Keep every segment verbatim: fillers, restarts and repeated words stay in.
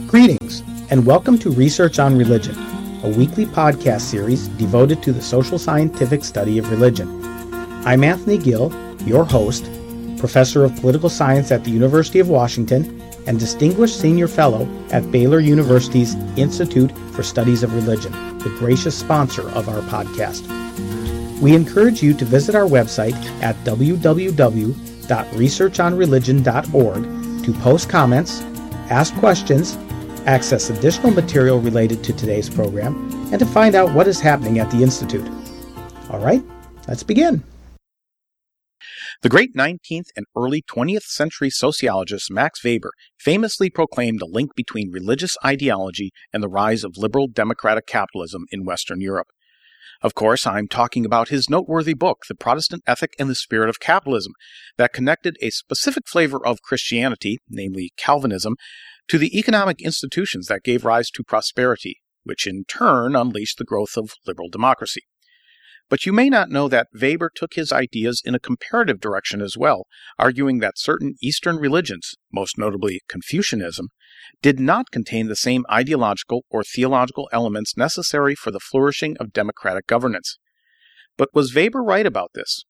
Greetings, and welcome to Research on Religion, a weekly podcast series devoted to the social scientific study of religion. I'm Anthony Gill, your host, Professor of Political Science at the University of Washington, and Distinguished Senior Fellow at Baylor University's Institute for Studies of Religion, the gracious sponsor of our podcast. We encourage you to visit our website at w w w dot research on religion dot org to post comments, ask questions, access additional material related to today's program, and to find out what is happening at the Institute. All right, let's begin. The great nineteenth and early twentieth century sociologist Max Weber famously proclaimed a link between religious ideology and the rise of liberal democratic capitalism in Western Europe. Of course, I'm talking about his noteworthy book, The Protestant Ethic and the Spirit of Capitalism, that connected a specific flavor of Christianity, namely Calvinism, to the economic institutions that gave rise to prosperity, which in turn unleashed the growth of liberal democracy. But you may not know that Weber took his ideas in a comparative direction as well, arguing that certain Eastern religions, most notably Confucianism, did not contain the same ideological or theological elements necessary for the flourishing of democratic governance. But was Weber right about this?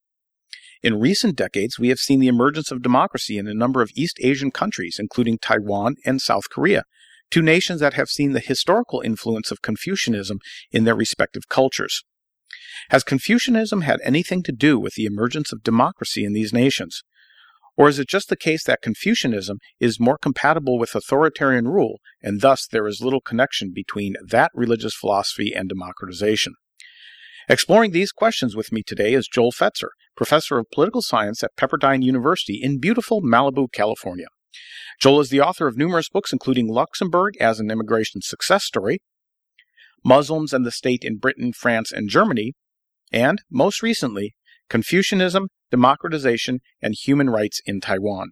In recent decades, we have seen the emergence of democracy in a number of East Asian countries, including Taiwan and South Korea, two nations that have seen the historical influence of Confucianism in their respective cultures. Has Confucianism had anything to do with the emergence of democracy in these nations? Or is it just the case that Confucianism is more compatible with authoritarian rule, and thus there is little connection between that religious philosophy and democratization? Exploring these questions with me today is Joel Fetzer, Professor of Political Science at Pepperdine University in beautiful Malibu, California. Joel is the author of numerous books, including Luxembourg as an Immigration Success Story, Muslims and the State in Britain, France, and Germany, and, most recently, Confucianism, Democratization, and Human Rights in Taiwan.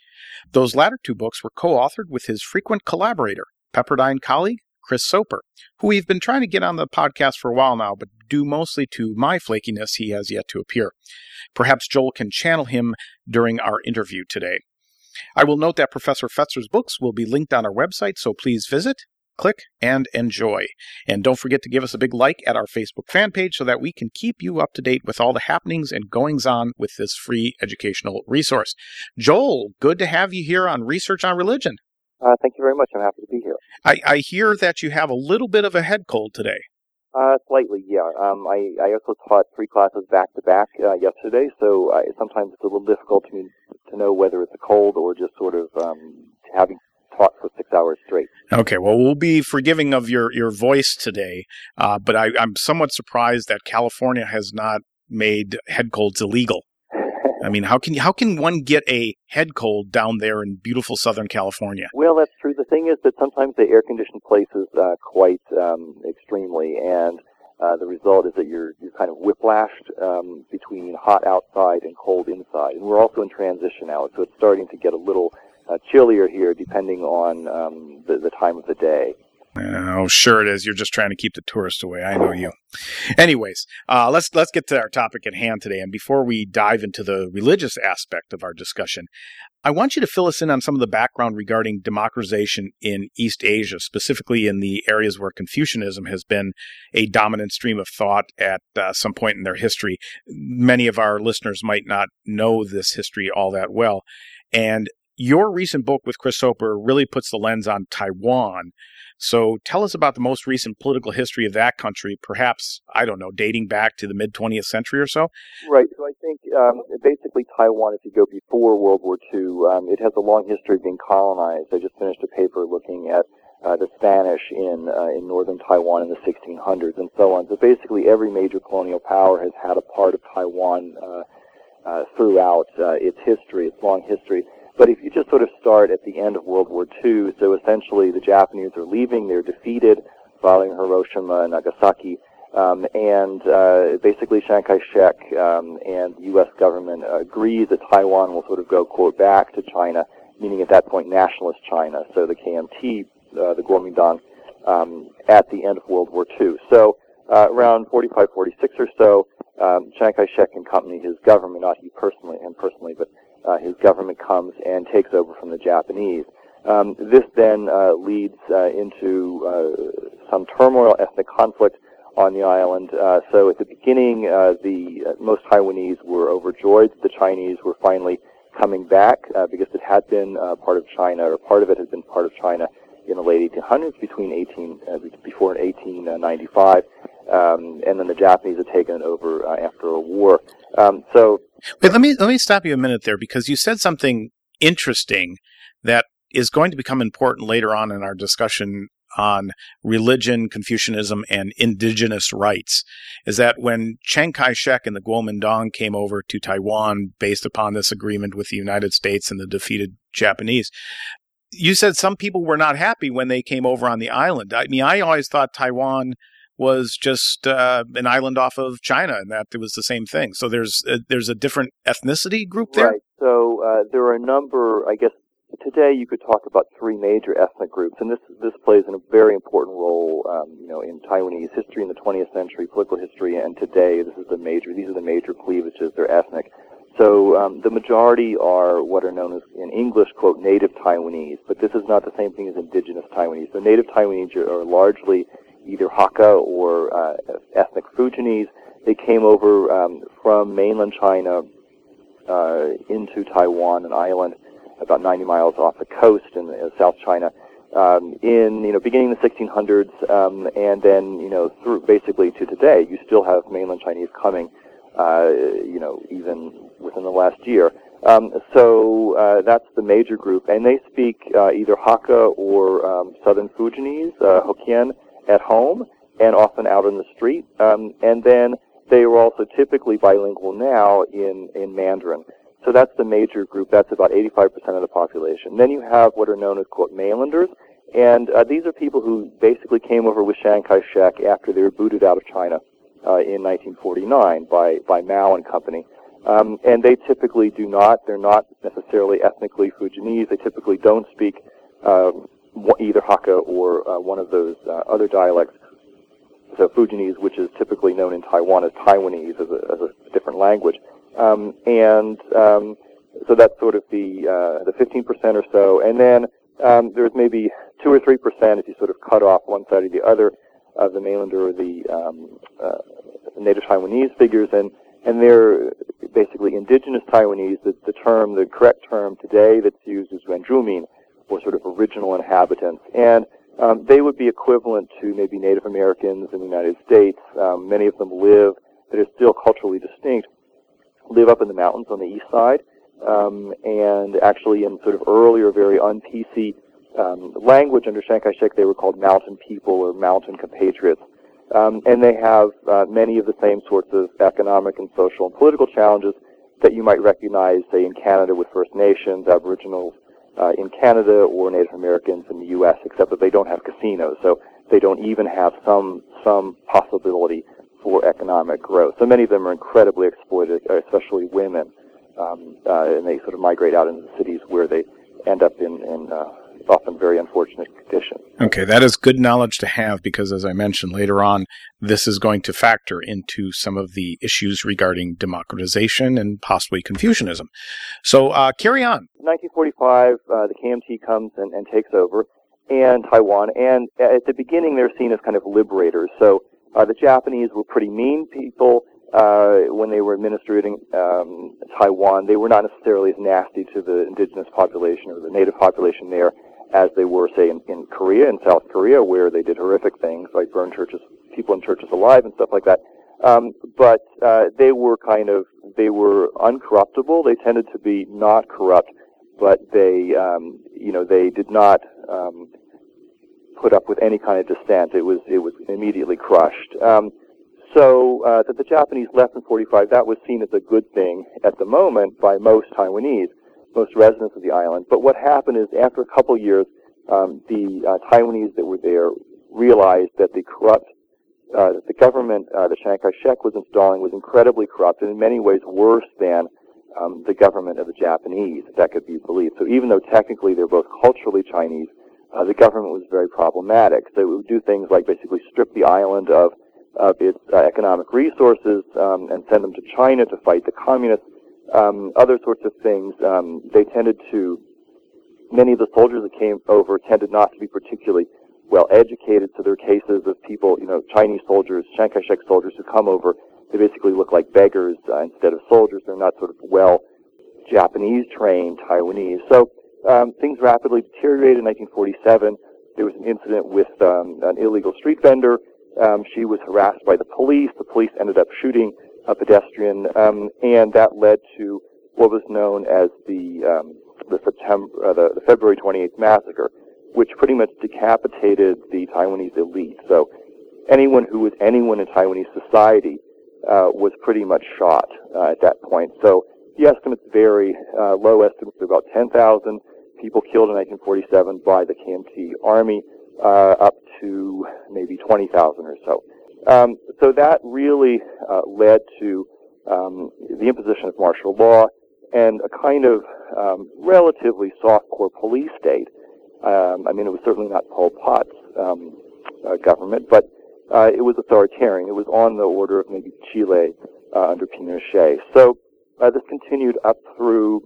Those latter two books were co-authored with his frequent collaborator, Pepperdine colleague, Chris Soper, who we've been trying to get on the podcast for a while now, but due mostly to my flakiness, he has yet to appear. Perhaps Joel can channel him during our interview today. I will note that Professor Fetzer's books will be linked on our website, so please visit, click, and enjoy. And don't forget to give us a big like at our Facebook fan page so that we can keep you up to date with all the happenings and goings-on with this free educational resource. Joel, good to have you here on Research on Religion. Uh, thank you very much. I'm happy to be here. I, I hear that you have a little bit of a head cold today. Uh, slightly, yeah. Um, I, I also taught three classes back-to-back uh, yesterday, so uh, sometimes it's a little difficult to, to know whether it's a cold or just sort of um, having taught for six hours straight. Okay, well, we'll be forgiving of your, your voice today, uh, but I, I'm somewhat surprised that California has not made head colds illegal. I mean, how can how can one get a head cold down there in beautiful Southern California? Well, that's true. The thing is that sometimes they air-condition places uh, quite um, extremely, and uh, the result is that you're you're kind of whiplashed um, between hot outside and cold inside. And we're also in transition now, so it's starting to get a little uh, chillier here, depending on um, the, the time of the day. Oh, sure it is. You're just trying to keep the tourists away. I know you. Anyways, uh, let's let's get to our topic at hand today. And before we dive into the religious aspect of our discussion, I want you to fill us in on some of the background regarding democratization in East Asia, specifically in the areas where Confucianism has been a dominant stream of thought at uh, some point in their history. Many of our listeners might not know this history all that well. And your recent book with Chris Soper really puts the lens on Taiwan. So tell us about the most recent political history of that country, perhaps, I don't know, dating back to the mid-twentieth century or so? Right. So I think um, basically Taiwan, if you go before World War Two, um, it has a long history of being colonized. I just finished a paper looking at uh, the Spanish in uh, in northern Taiwan in the sixteen hundreds and so on. So basically every major colonial power has had a part of Taiwan uh, uh, throughout uh, its history, its long history. But if you just sort of start at the end of World War Two, so essentially the Japanese are leaving, they're defeated following Hiroshima and Nagasaki, um, and uh, basically Chiang Kai-shek um, and the U S government agrees that Taiwan will sort of go, quote, back to China, meaning at that point nationalist China, so the K M T, uh, the Kuomintang, um, at the end of World War Two. So uh, around forty-five, forty-six or so, um, Chiang Kai-shek and company, his government, not he personally, him personally, but Uh, his government comes and takes over from the Japanese. Um, this then uh, leads uh, into uh, some turmoil, ethnic conflict on the island. Uh, so at the beginning, uh, the uh, most Taiwanese were overjoyed that the Chinese were finally coming back uh, because it had been uh, part of China, or part of it had been part of China in the late eighteen hundreds, between eighteen uh, before eighteen ninety-five, um, and then the Japanese had taken it over uh, after a war. Um, so, wait, let me let me stop you a minute there, because you said something interesting that is going to become important later on in our discussion on religion, Confucianism, and indigenous rights, is that when Chiang Kai-shek and the Kuomintang came over to Taiwan based upon this agreement with the United States and the defeated Japanese, you said some people were not happy when they came over on the island. I mean, I always thought Taiwan was just uh, an island off of China, and that it was the same thing. So there's a, there's a different ethnicity group there? Right. So uh, there are a number, I guess, today you could talk about three major ethnic groups, and this this plays a very important role, um, you know, in Taiwanese history in the twentieth century, political history, and today this is the major. These are the major cleavages. They're ethnic. So um, the majority are what are known as, in English, quote, native Taiwanese, but this is not the same thing as indigenous Taiwanese. So native Taiwanese are, are largely either Hakka or uh, ethnic Fujianese. They came over um, from mainland China uh, into Taiwan, an island about ninety miles off the coast in uh, South China, um, in, you know, beginning in the sixteen hundreds, um, and then, you know, through basically to today, you still have mainland Chinese coming, uh, you know, even within the last year. Um, so uh, that's the major group, and they speak uh, either Hakka or um, Southern Fujianese, uh, Hokkien, at home, and often out on the street, um, and then they are also typically bilingual now in, in Mandarin. So that's the major group. That's about eighty-five percent of the population. Then you have what are known as, quote, mainlanders, and uh, these are people who basically came over with Chiang Kai-shek after they were booted out of China uh, in nineteen forty-nine by, by Mao and company. Um, and they typically do not, they're not necessarily ethnically Fujianese. They typically don't speak uh, either Hakka or uh, one of those uh, other dialects. So Fujianese, which is typically known in Taiwan as Taiwanese, as a, as a different language. Um, and um, so that's sort of the uh, the fifteen percent or so. And then um, there's maybe two or three percent if you sort of cut off one side or the other of the mainlander or the um, uh, native Taiwanese figures. And, and they're basically indigenous Taiwanese. The, the term, the correct term today that's used is Yuanzhumin, or sort of original inhabitants. And um, they would be equivalent to maybe Native Americans in the United States. Um, many of them live, that are still culturally distinct, live up in the mountains on the east side, um, and actually in sort of earlier, very un-P C um, language under Chiang Kai-shek, they were called mountain people or mountain compatriots. Um, and they have uh, many of the same sorts of economic and social and political challenges that you might recognize, say, in Canada with First Nations, Aboriginals uh, in Canada, or Native Americans in the U S, except that they don't have casinos, so they don't even have some some possibility for economic growth. So many of them are incredibly exploited, especially women, um, uh, and they sort of migrate out into the cities where they end up in, in uh, often very unfortunate conditions. Okay, that is good knowledge to have, because as I mentioned later on, this is going to factor into some of the issues regarding democratization and possibly Confucianism. So uh, carry on. nineteen forty-five, uh, the K M T comes and, and takes over, and Taiwan, and at the beginning they're seen as kind of liberators. So Uh, the Japanese were pretty mean people uh, when they were administrating um, Taiwan. They were not necessarily as nasty to the indigenous population or the native population there as they were, say, in, in Korea and South Korea, where they did horrific things like burn churches, people in churches alive and stuff like that. Um, but uh, they were kind of, they were uncorruptible. They tended to be not corrupt, but they, um, you know, they did not Um, put up with any kind of dissent. It was it was immediately crushed. Um, so uh, that the Japanese left in forty-five, that was seen as a good thing at the moment by most Taiwanese, most residents of the island. But what happened is, after a couple years, um, the uh, Taiwanese that were there realized that the corrupt, uh, that the government uh, that Chiang Kai-shek was installing was incredibly corrupt, and in many ways worse than um, the government of the Japanese, if that could be believed. So even though technically they're both culturally Chinese, Uh, the government was very problematic. So it would do things like basically strip the island of, of its uh, economic resources um, and send them to China to fight the communists, um, other sorts of things. Um, they tended to, many of the soldiers that came over tended not to be particularly well educated, so there are cases of people, you know, Chinese soldiers, Chiang Kai-shek soldiers who come over, they basically look like beggars uh, instead of soldiers. They're not sort of well Japanese-trained Taiwanese. So um, things rapidly deteriorated in nineteen forty-seven. There was an incident with um, an illegal street vendor. Um, she was harassed by the police. The police ended up shooting a pedestrian, um, and that led to what was known as the um, the September, uh, the, the February twenty-eighth massacre, which pretty much decapitated the Taiwanese elite. So anyone who was anyone in Taiwanese society uh, was pretty much shot uh, at that point. So the estimates vary. Uh, low estimates are about ten thousand people killed in nineteen forty-seven by the K M T Army, uh, up to maybe twenty thousand or so. Um, so that really uh, led to um, the imposition of martial law and a kind of um, relatively soft-core police state. Um, I mean, it was certainly not Pol Pot's um, uh, government, but uh, it was authoritarian. It was on the order of maybe Chile uh, under Pinochet. So uh, this continued up through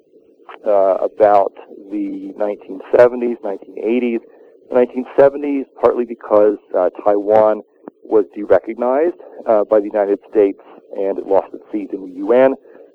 uh, about the nineteen seventies, nineteen eighties. The nineteen seventies, partly because uh, Taiwan was derecognized uh, by the United States and it lost its seat in the U N.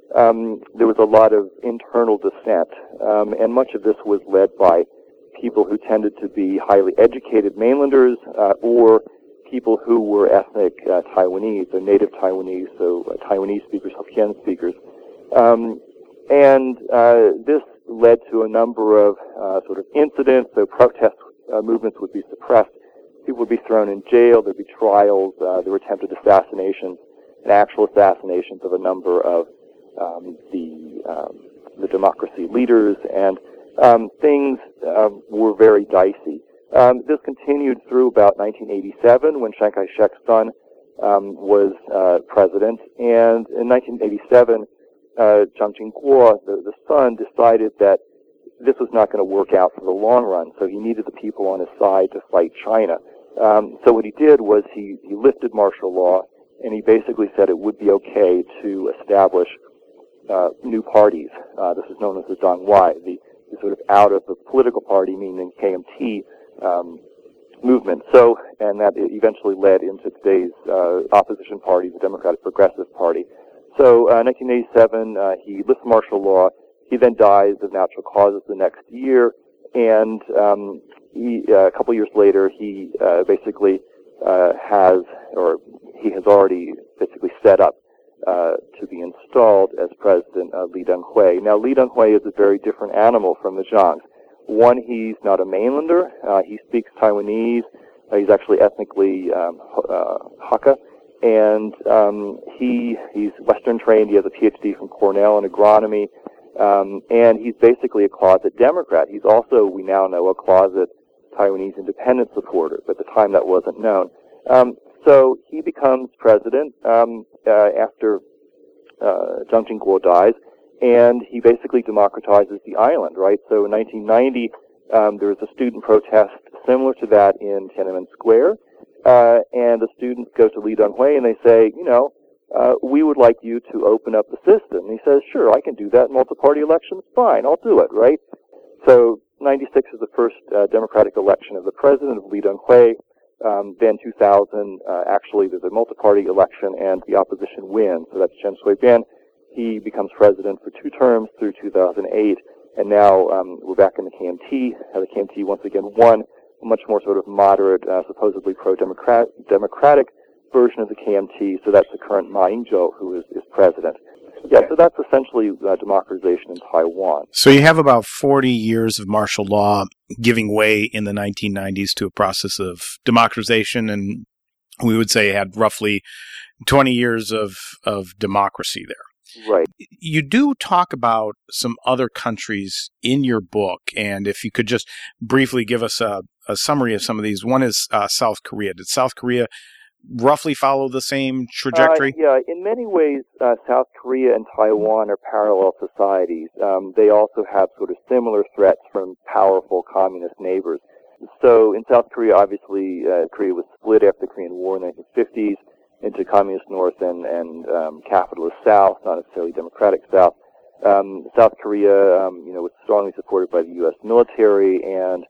Um, there was a lot of internal dissent, um, and much of this was led by people who tended to be highly educated mainlanders uh, or people who were ethnic uh, Taiwanese, or native Taiwanese, so uh, Taiwanese speakers, Hokkien speakers. Um, and uh, this led to a number of uh, sort of incidents, so protest uh, movements would be suppressed, people would be thrown in jail, there'd be trials, uh, there were attempted assassinations and actual assassinations of a number of um, the, um, the democracy leaders, and um, things uh, were very dicey. Um, this continued through about nineteen eighty-seven when Chiang Kai-shek's son um, was uh, president, and in nineteen eighty-seven, uh, Chiang Ching-kuo, the, the son, decided that this was not going to work out for the long run, so he needed the people on his side to fight China. Um, so what he did was he, he lifted martial law, and he basically said it would be okay to establish uh, new parties. Uh, this is known as the Dongwai, the, the sort of out of the political party, meaning K M T um, movement. So, and that eventually led into today's uh, opposition party, the Democratic Progressive Party. So, uh, nineteen eighty-seven, uh, he lifts martial law. He then dies of natural causes the next year, and um, he, uh, a couple years later, he uh, basically uh, has, or he has already basically set up uh, to be installed as President uh, Lee Teng-hui. Now, Lee Teng-hui is a very different animal from the Zhangs. One, he's not a mainlander. Uh, he speaks Taiwanese. Uh, he's actually ethnically um, uh, Hakka. And um, he he's Western trained. He has a P H D from Cornell in agronomy. Um, and he's basically a closet Democrat. He's also, we now know, a closet Taiwanese independence supporter. But at the time that wasn't known. Um, so he becomes president um, uh, after uh, Chiang Ching-kuo dies. And he basically democratizes the island, right? So in nineteen ninety, um, there was a student protest similar to that in Tiananmen Square. Uh, and the students go to Lee Teng-hui and they say, you know, uh, we would like you to open up the system. And he says, sure, I can do that. Multi-party elections, fine, I'll do it, right? So ninety-six is the first uh, democratic election of the president, of Lee Teng-hui. Um, then two thousand, uh, actually, there's a multi-party election and the opposition wins. So that's Chen Shui-bian. He becomes president for two terms through two thousand eight, and now um, we're back in the K M T. Uh, the K M T once again won a much more sort of moderate, uh, supposedly pro-democratic democratic version of the K M T. So that's the current Ma Ying-jeou who is, is president. Yeah, so that's essentially uh, democratization in Taiwan. So you have about forty years of martial law giving way in the nineteen nineties to a process of democratization, and we would say had roughly twenty years of, of democracy there. Right. You do talk about some other countries in your book, and if you could just briefly give us a, a summary of some of these. One is uh, South Korea. Did South Korea roughly follow the same trajectory? Uh, yeah, in many ways, uh, South Korea and Taiwan are parallel societies. Um, they also have sort of similar threats from powerful communist neighbors. So in South Korea, obviously, uh, Korea was split after the Korean War in the nineteen fifties. Into communist north and, and um, capitalist south, not necessarily democratic south. Um, South Korea, um, you know, was strongly supported by the U S military, and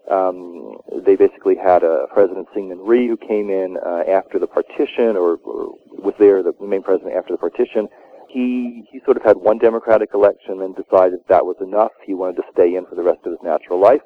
um, they basically had a President Syngman Rhee who came in uh, after the partition, or, or was there the main president after the partition. He he sort of had one democratic election and decided that was enough. He wanted to stay in for the rest of his natural life.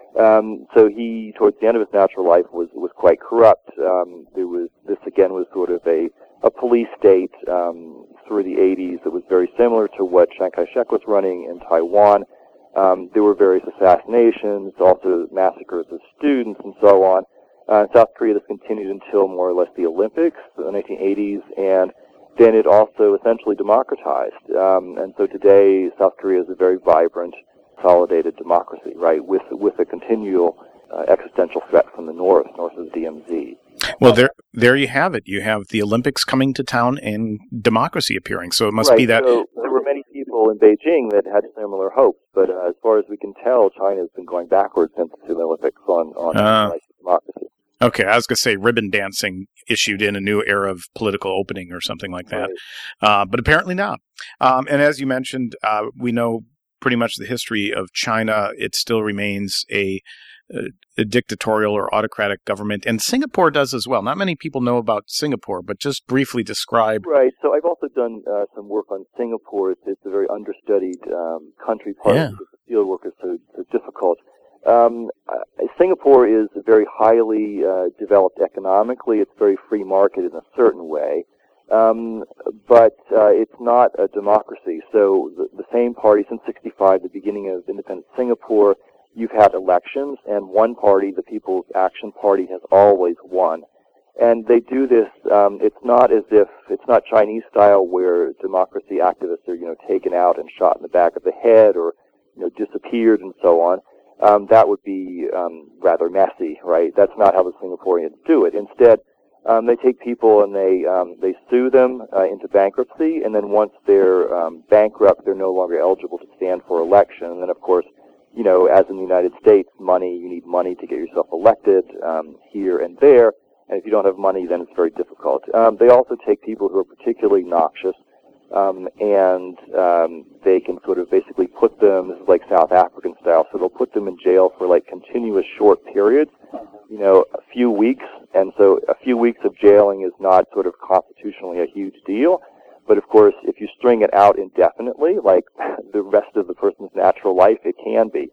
Um, so he, towards the end of his natural life, was was quite corrupt. Um, there was this again was sort of a a police state um, through the eighties that was very similar to what Chiang Kai-shek was running in Taiwan. Um, there were various assassinations, also massacres of students, and so on. Uh, in South Korea, this continued until more or less the Olympics, the nineteen eighties, and then it also essentially democratized. Um, and so today, South Korea is a very vibrant, consolidated democracy, right, with with a continual uh, existential threat from the north, north of the D M Z. Well, there there you have it. You have the Olympics coming to town and democracy appearing. So it must right, be that... So there were many people in Beijing that had similar hopes, but uh, as far as we can tell, China has been going backwards since the Olympics on, on uh, democracy. Okay, I was going to say ribbon dancing issued in a new era of political opening or something like that, right. uh, but apparently not. Um, and as you mentioned, uh, we know pretty much the history of China. It still remains a, a, a dictatorial or autocratic government, and Singapore does as well. Not many people know about Singapore, but just briefly describe. Right. So I've also done uh, some work on Singapore. It's, it's a very understudied um, country, part yeah. because the field work is so, so difficult. Um, uh, Singapore is very highly uh, developed economically. It's very free market in a certain way, um, but uh, it's not a democracy. So the, the same party since sixty-five, the beginning of independent Singapore, you've had elections, and one party, the People's Action Party, has always won. And they do this. Um, it's not as if it's not Chinese style, where democracy activists are, you know, taken out and shot in the back of the head, or you know, disappeared and so on. Um, that would be um, rather messy, right? That's not how the Singaporeans do it. Instead, um, they take people and they um, they sue them uh, into bankruptcy, and then once they're um, bankrupt, they're no longer eligible to stand for election. And then, of course, you know, as in the United States, money, you need money to get yourself elected um, here and there, and if you don't have money, then it's very difficult. Um, they also take people who are particularly noxious, Um, and um, they can sort of basically put them, this is like South African style, so they'll put them in jail for like continuous short periods, you know, a few weeks, and so a few weeks of jailing is not sort of constitutionally a huge deal, but of course, if you string it out indefinitely, like the rest of the person's natural life, it can be.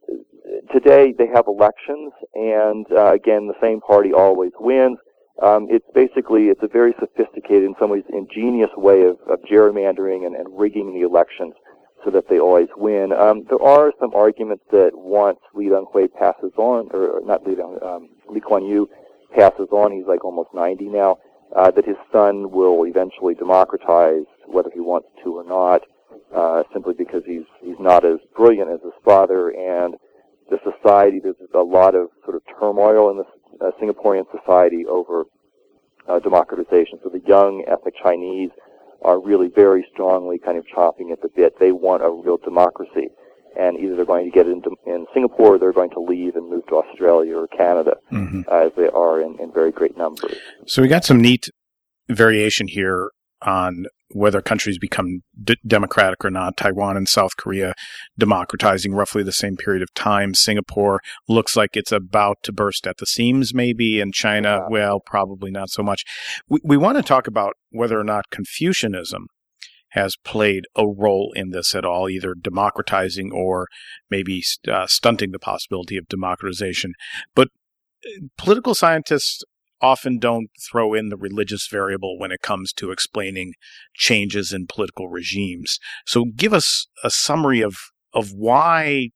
Today, they have elections, and uh, again, the same party always wins. Um, it's basically, it's a very sophisticated, in some ways ingenious way of, of gerrymandering and, and rigging the elections so that they always win. Um, there are some arguments that once Lee Teng-hui passes on, or not Lee, um, Lee Kuan Yew passes on, he's like almost ninety now, uh, that his son will eventually democratize, whether he wants to or not, uh, simply because he's he's not as brilliant as his father, and the society, there's a lot of sort of turmoil in the Uh, Singaporean society over uh, democratization. So the young ethnic Chinese are really very strongly kind of chomping at the bit. They want a real democracy. And either they're going to get it in, in Singapore, or they're going to leave and move to Australia or Canada, mm-hmm. uh, as they are in, in very great numbers. So we got some neat variation here on whether countries become d- democratic or not. Taiwan and South Korea democratizing roughly the same period of time. Singapore looks like it's about to burst at the seams, maybe, and China, yeah. well, probably not so much. We, we want to talk about whether or not Confucianism has played a role in this at all, either democratizing or maybe uh, stunting the possibility of democratization. But political scientists often don't throw in the religious variable when it comes to explaining changes in political regimes. So give us a summary of, of why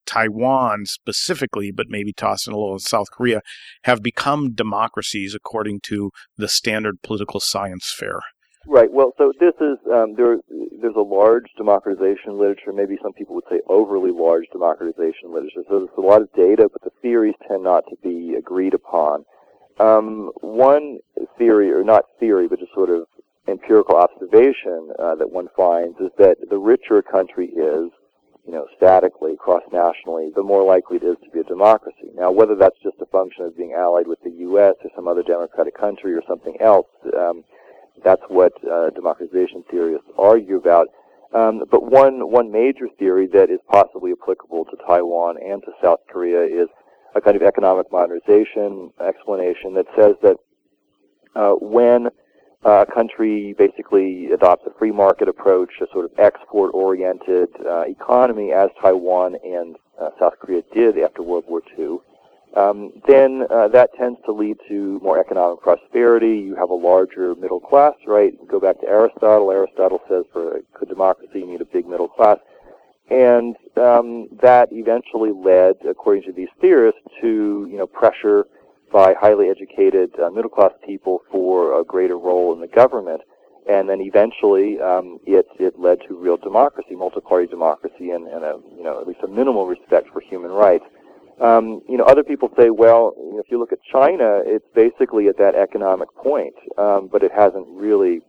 Taiwan specifically, but maybe toss in a little of South Korea, have become democracies according to the standard political science fare. Right. Well, so this is, um, there, there's a large democratization literature, maybe some people would say overly large democratization literature. So there's a lot of data, but the theories tend not to be agreed upon. Um, one theory, or not theory, but just sort of empirical observation uh, that one finds is that the richer a country is, you know, statically, cross-nationally, the more likely it is to be a democracy. Now, whether that's just a function of being allied with the U S or some other democratic country or something else, um, that's what uh, democratization theorists argue about. Um, but one one major theory that is possibly applicable to Taiwan and to South Korea is a kind of economic modernization explanation that says that uh, when uh, a country basically adopts a free market approach, a sort of export-oriented uh, economy, as Taiwan and uh, South Korea did after World War Two, um, then uh, that tends to lead to more economic prosperity. You have a larger middle class, right? Go back to Aristotle. Aristotle says for a good democracy, you need a big middle class. And um, that eventually led, according to these theorists, to you know pressure by highly educated uh, middle-class people for a greater role in the government. And then eventually um, it, it led to real democracy, multi-party democracy, and, and a, you know, at least a minimal respect for human rights. Um, you know, other people say, well, you know, if you look at China, it's basically at that economic point, um, but it hasn't really,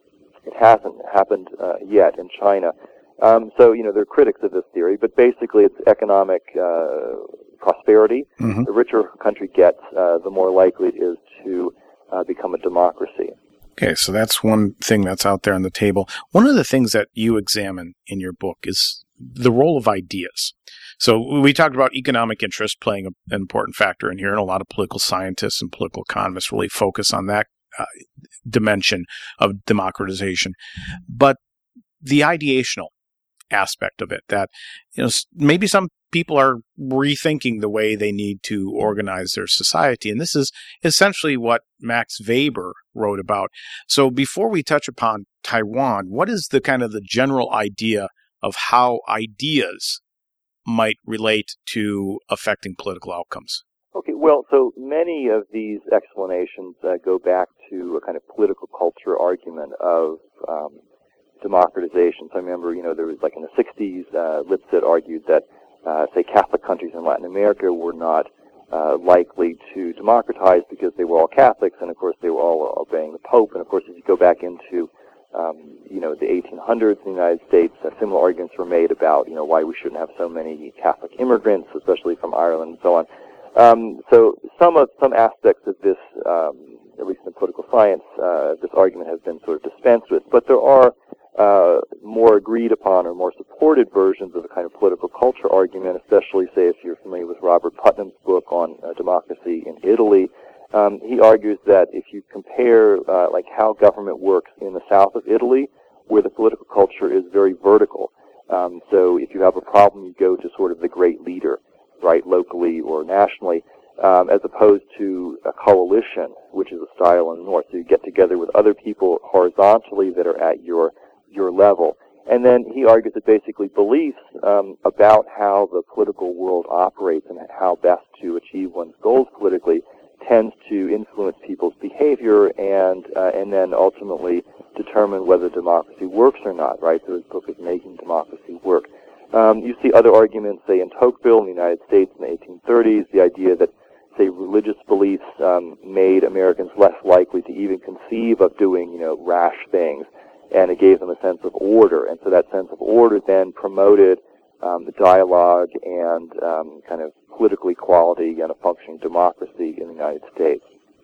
it hasn't happened uh, yet in China. Um, so, you know, there are critics of this theory, but basically it's economic uh, prosperity. Mm-hmm. The richer a country gets, uh, the more likely it is to uh, become a democracy. Okay, so that's one thing that's out there on the table. One of the things that you examine in your book is the role of ideas. So we talked about economic interest playing an important factor in here, and a lot of political scientists and political economists really focus on that uh, dimension of democratization. But the ideational aspect of it, that you know maybe some people are rethinking the way they need to organize their society, and this is essentially what Max Weber wrote about. So before we touch upon Taiwan, what is the kind of the general idea of how ideas might relate to affecting political outcomes? Okay, well, so many of these explanations uh, go back to a kind of political culture argument of um, democratization. So I remember, you know, there was like in the sixties, uh, Lipset argued that, uh, say, Catholic countries in Latin America were not uh, likely to democratize because they were all Catholics, and of course they were all obeying the Pope. And of course, if you go back into, um, you know, the eighteen hundreds in the United States, uh, similar arguments were made about, you know, why we shouldn't have so many Catholic immigrants, especially from Ireland and so on. Um, so some of some aspects of this, um, at least in political science, uh, this argument has been sort of dispensed with. But there are uh, more agreed upon or more supported versions of a kind of political culture argument, especially, say, if you're familiar with Robert Putnam's book on uh, democracy in Italy. Um, he argues that if you compare uh, like how government works in the south of Italy, where the political culture is very vertical. Um, so if you have a problem, you go to sort of the great leader, right, locally or nationally, um, as opposed to a coalition, which is a style in the north. So you get together with other people horizontally that are at your your level. And then he argues that basically beliefs um, about how the political world operates and how best to achieve one's goals politically tends to influence people's behavior and uh, and then ultimately determine whether democracy works or not, right? So his book is Making Democracy Work. Um, you see other arguments, say, in Tocqueville in the United States in the eighteen thirties, the idea that, say, religious beliefs um, made Americans less likely to even conceive of doing, you know, rash things, and it gave them a sense of order. And so that sense of order then promoted um, the dialogue and um, kind of political equality and a functioning democracy in the United States.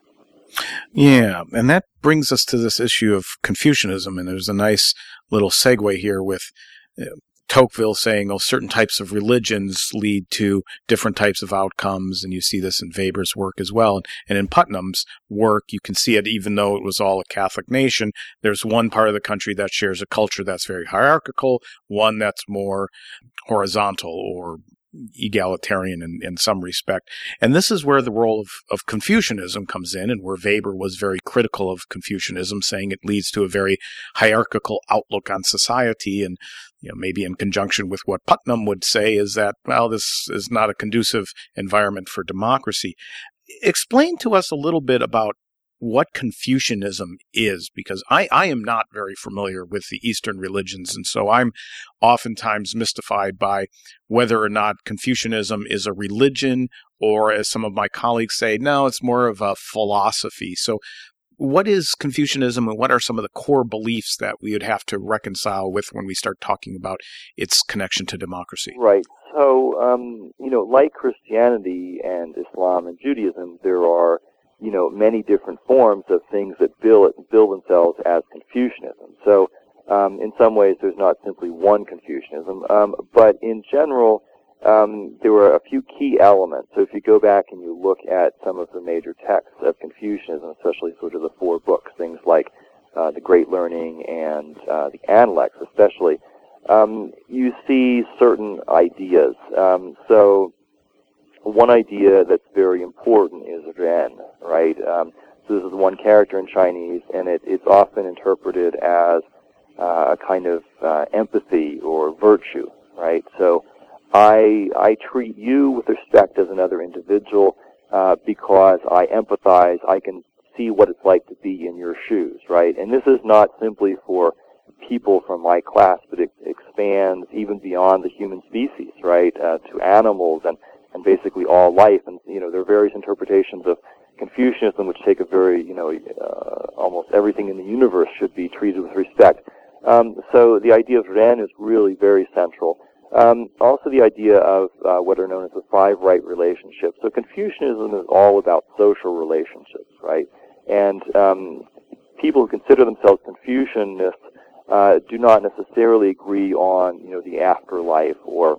Yeah, and that brings us to this issue of Confucianism, and there's a nice little segue here with uh, Tocqueville saying, oh, certain types of religions lead to different types of outcomes, and you see this in Weber's work as well. And in Putnam's work, you can see it even though it was all a Catholic nation. There's one part of the country that shares a culture that's very hierarchical, one that's more horizontal or egalitarian in, in some respect. And this is where the role of, of Confucianism comes in, and where Weber was very critical of Confucianism, saying it leads to a very hierarchical outlook on society. And you know, maybe in conjunction with what Putnam would say is that, well, this is not a conducive environment for democracy. Explain to us a little bit about what Confucianism is, because I, I am not very familiar with the Eastern religions, and so I'm oftentimes mystified by whether or not Confucianism is a religion, or as some of my colleagues say, no, it's more of a philosophy. So what is Confucianism, and what are some of the core beliefs that we would have to reconcile with when we start talking about its connection to democracy? Right. So, um, you know, like Christianity and Islam and Judaism, there are you know, many different forms of things that bill, bill themselves as Confucianism. So um, in some ways there's not simply one Confucianism, um, but in general, um, there were a few key elements. So if you go back and you look at some of the major texts of Confucianism, especially sort of the four books, things like uh, the Great Learning and uh, the Analects especially, um, you see certain ideas. Um, so one idea that's very important is Ren, right? Um, so this is one character in Chinese, and it, it's often interpreted as uh, a kind of uh, empathy or virtue, right? So I, I treat you with respect as another individual uh, because I empathize. I can see what it's like to be in your shoes, right? And this is not simply for people from my class, but it expands even beyond the human species, right, uh, to animals and, and basically all life. And, you know, there are various interpretations of Confucianism which take a very, you know, uh, almost everything in the universe should be treated with respect. Um, so the idea of Ren is really very central. Um, also the idea of uh, what are known as the five right relationships. So Confucianism is all about social relationships, right? And um, people who consider themselves Confucianists uh, do not necessarily agree on, you know, the afterlife or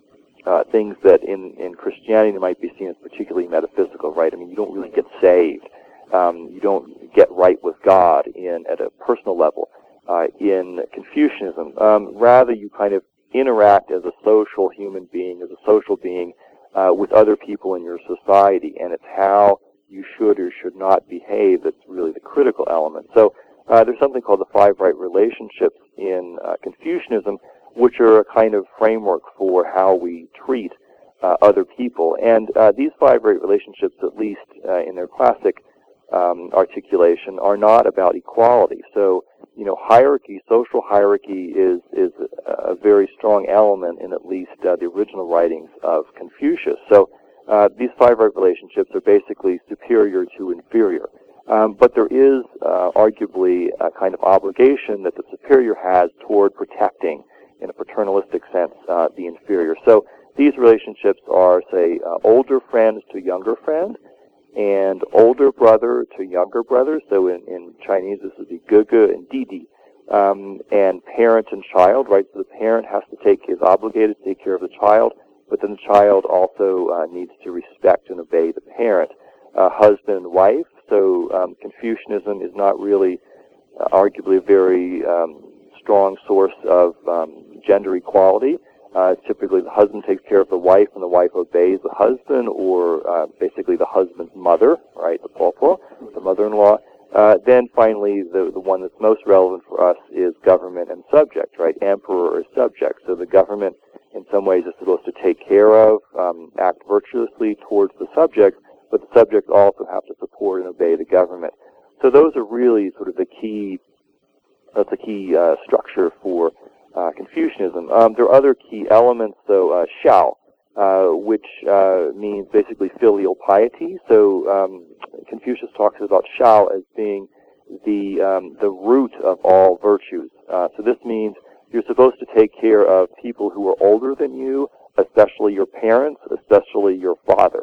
uh, things that in, in Christianity might be seen as particularly metaphysical, right? I mean, you don't really get saved. Um, you don't get right with God in at a personal level uh, in Confucianism. Um, rather, you kind of interact as a social human being, as a social being uh, with other people in your society, and it's how you should or should not behave that's really the critical element. So uh, there's something called the five right relationships in uh, Confucianism, which are a kind of framework for how we treat uh, other people. And uh, these five right relationships, at least uh, in their classic um, articulation, are not about equality. So, you know, hierarchy, social hierarchy is is a very strong element in at least uh, the original writings of Confucius. So uh, these five right relationships are basically superior to inferior. Um, but there is uh, arguably a kind of obligation that the superior has toward protecting, in a paternalistic sense, uh, the inferior. So these relationships are, say, uh, older friends to younger friend, and older brother to younger brother. So in, in Chinese, this would be Gege and Didi. Um, and parent and child, right? So the parent has to take, is obligated to take care of the child, but then the child also uh, needs to respect and obey the parent. Uh, husband and wife. So um, Confucianism is not really, uh, arguably, a very um, strong source of um, gender equality. Uh, typically, the husband takes care of the wife, and the wife obeys the husband, or uh, basically the husband's mother, right, the popo, the mother-in-law. Uh, then finally, the the one that's most relevant for us is government and subject, right, emperor or subject. So the government, in some ways, is supposed to take care of, um, act virtuously towards the subject, but the subjects also have to support and obey the government. So those are really sort of the key, that's a key uh, structure for uh, Confucianism. Um, there are other key elements, so uh, xiao, uh, which uh, means basically filial piety. So um, Confucius talks about xiao as being the um, the root of all virtues. Uh, so this means you're supposed to take care of people who are older than you, especially your parents, especially your father.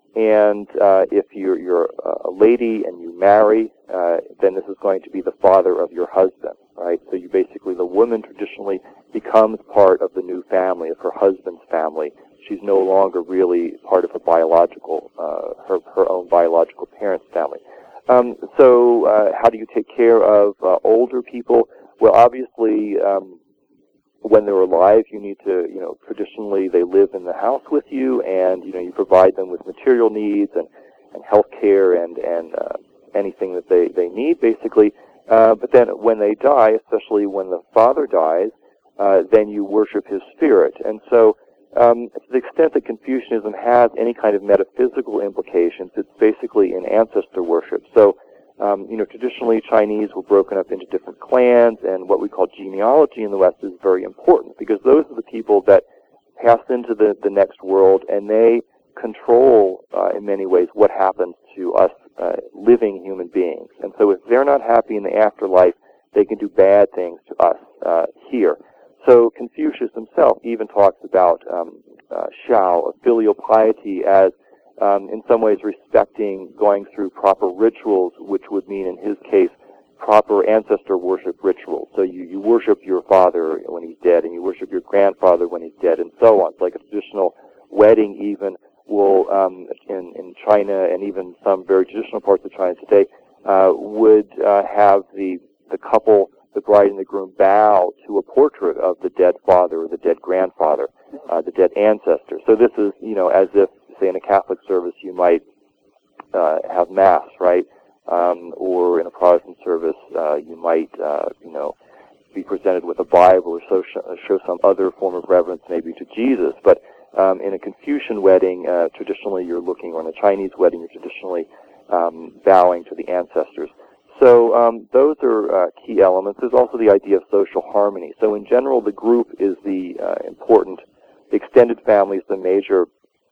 And uh, if you're, you're a lady and you marry, uh, then this is going to be the father of your husband, right? So you basically, the woman traditionally becomes part of the new family, of her husband's family. She's no longer really part of her biological, uh, her, her own biological parents' family. Um, so uh, how do you take care of uh, older people? Well, obviously, um, when they're alive, you need to, you know, traditionally they live in the house with you, and, you know, you provide them with material needs and, and health care and, and uh, anything that they, they need, basically. Uh, but then when they die, especially when the father dies, uh, then you worship his spirit. And so um, to the extent that Confucianism has any kind of metaphysical implications, it's basically an ancestor worship. So Um, you know, traditionally Chinese were broken up into different clans, and what we call genealogy in the West is very important because those are the people that pass into the, the next world, and they control, uh, in many ways, what happens to us uh, living human beings. And so if they're not happy in the afterlife, they can do bad things to us uh, here. So Confucius himself even talks about um, uh, xiao, filial piety, as Um, in some ways respecting going through proper rituals, which would mean, in his case, proper ancestor worship rituals. So you, you worship your father when he's dead, and you worship your grandfather when he's dead, and so on. It's like a traditional wedding even will, um, in, in China and even some very traditional parts of China today, uh, would uh, have the, the couple, the bride and the groom, bow to a portrait of the dead father or the dead grandfather, uh, the dead ancestor. So this is, you know, as if, say, in a Catholic service you might uh, have Mass, right? Um, or in a Protestant service, uh, you might, uh, you know, be presented with a Bible or so sh- show some other form of reverence maybe to Jesus. But um, in a Confucian wedding, uh, traditionally you're looking, or in a Chinese wedding, you're traditionally um, bowing to the ancestors. So um, those are uh, key elements. There's also the idea of social harmony. So in general, the group is the uh, important, the extended family is the major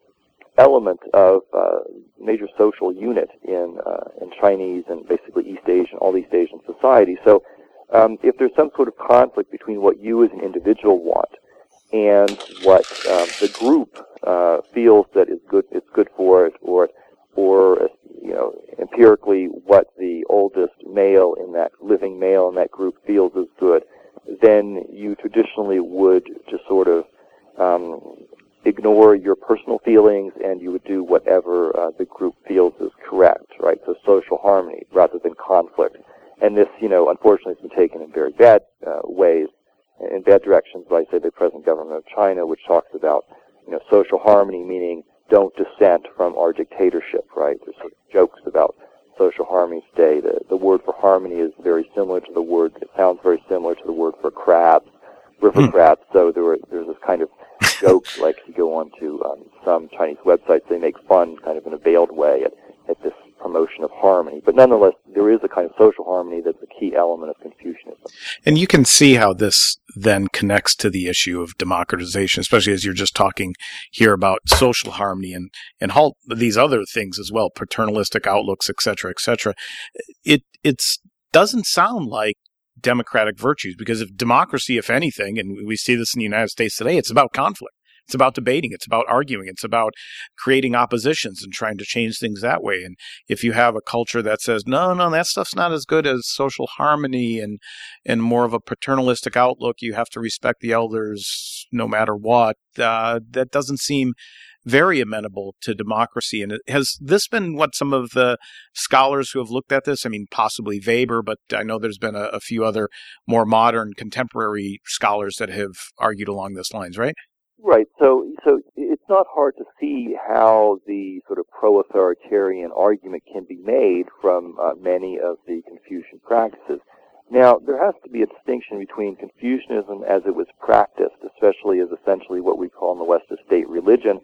element of uh, major social unit in uh, in Chinese and basically East Asian, all East Asian society. So um, if there's some sort of conflict between what you as an individual want and what um, the group uh, feels that is good, it's good for it, or or you know empirically what the oldest male in that living male in that group feels is good, then you traditionally would just sort of um, ignore your personal feelings, and you would do whatever uh, the group feels is correct, right? So social harmony rather than conflict. And this, you know, unfortunately has been taken in very bad uh, ways, in bad directions by, say, the present government of China, which talks about, you know, social harmony meaning don't dissent from our dictatorship, right? There's sort of jokes about social harmony today. The, the word for harmony is very similar to the word, it sounds very similar to the word for crabs, river hmm. crabs. So there were, there's this kind of jokes, like if you go on to um, some Chinese websites, they make fun kind of in a veiled way at, at this promotion of harmony. But nonetheless, there is a kind of social harmony that's a key element of Confucianism. And you can see how this then connects to the issue of democratization, especially as you're just talking here about social harmony and, and all these other things as well, paternalistic outlooks, et cetera, et cetera. It it's doesn't sound like democratic virtues, because if democracy, if anything, and we see this in the United States today, it's about conflict. It's about debating. It's about arguing. It's about creating oppositions and trying to change things that way. And if you have a culture that says, no, no, that stuff's not as good as social harmony and, and more of a paternalistic outlook, you have to respect the elders no matter what, uh, that doesn't seem very amenable to democracy. And has this been what some of the scholars who have looked at this, I mean, possibly Weber, but I know there's been a, a few other more modern contemporary scholars that have argued along those lines, right? Right. So, so it's not hard to see how the sort of pro-authoritarian argument can be made from uh, many of the Confucian practices. Now, there has to be a distinction between Confucianism as it was practiced, especially as essentially what we call in the West a state religion,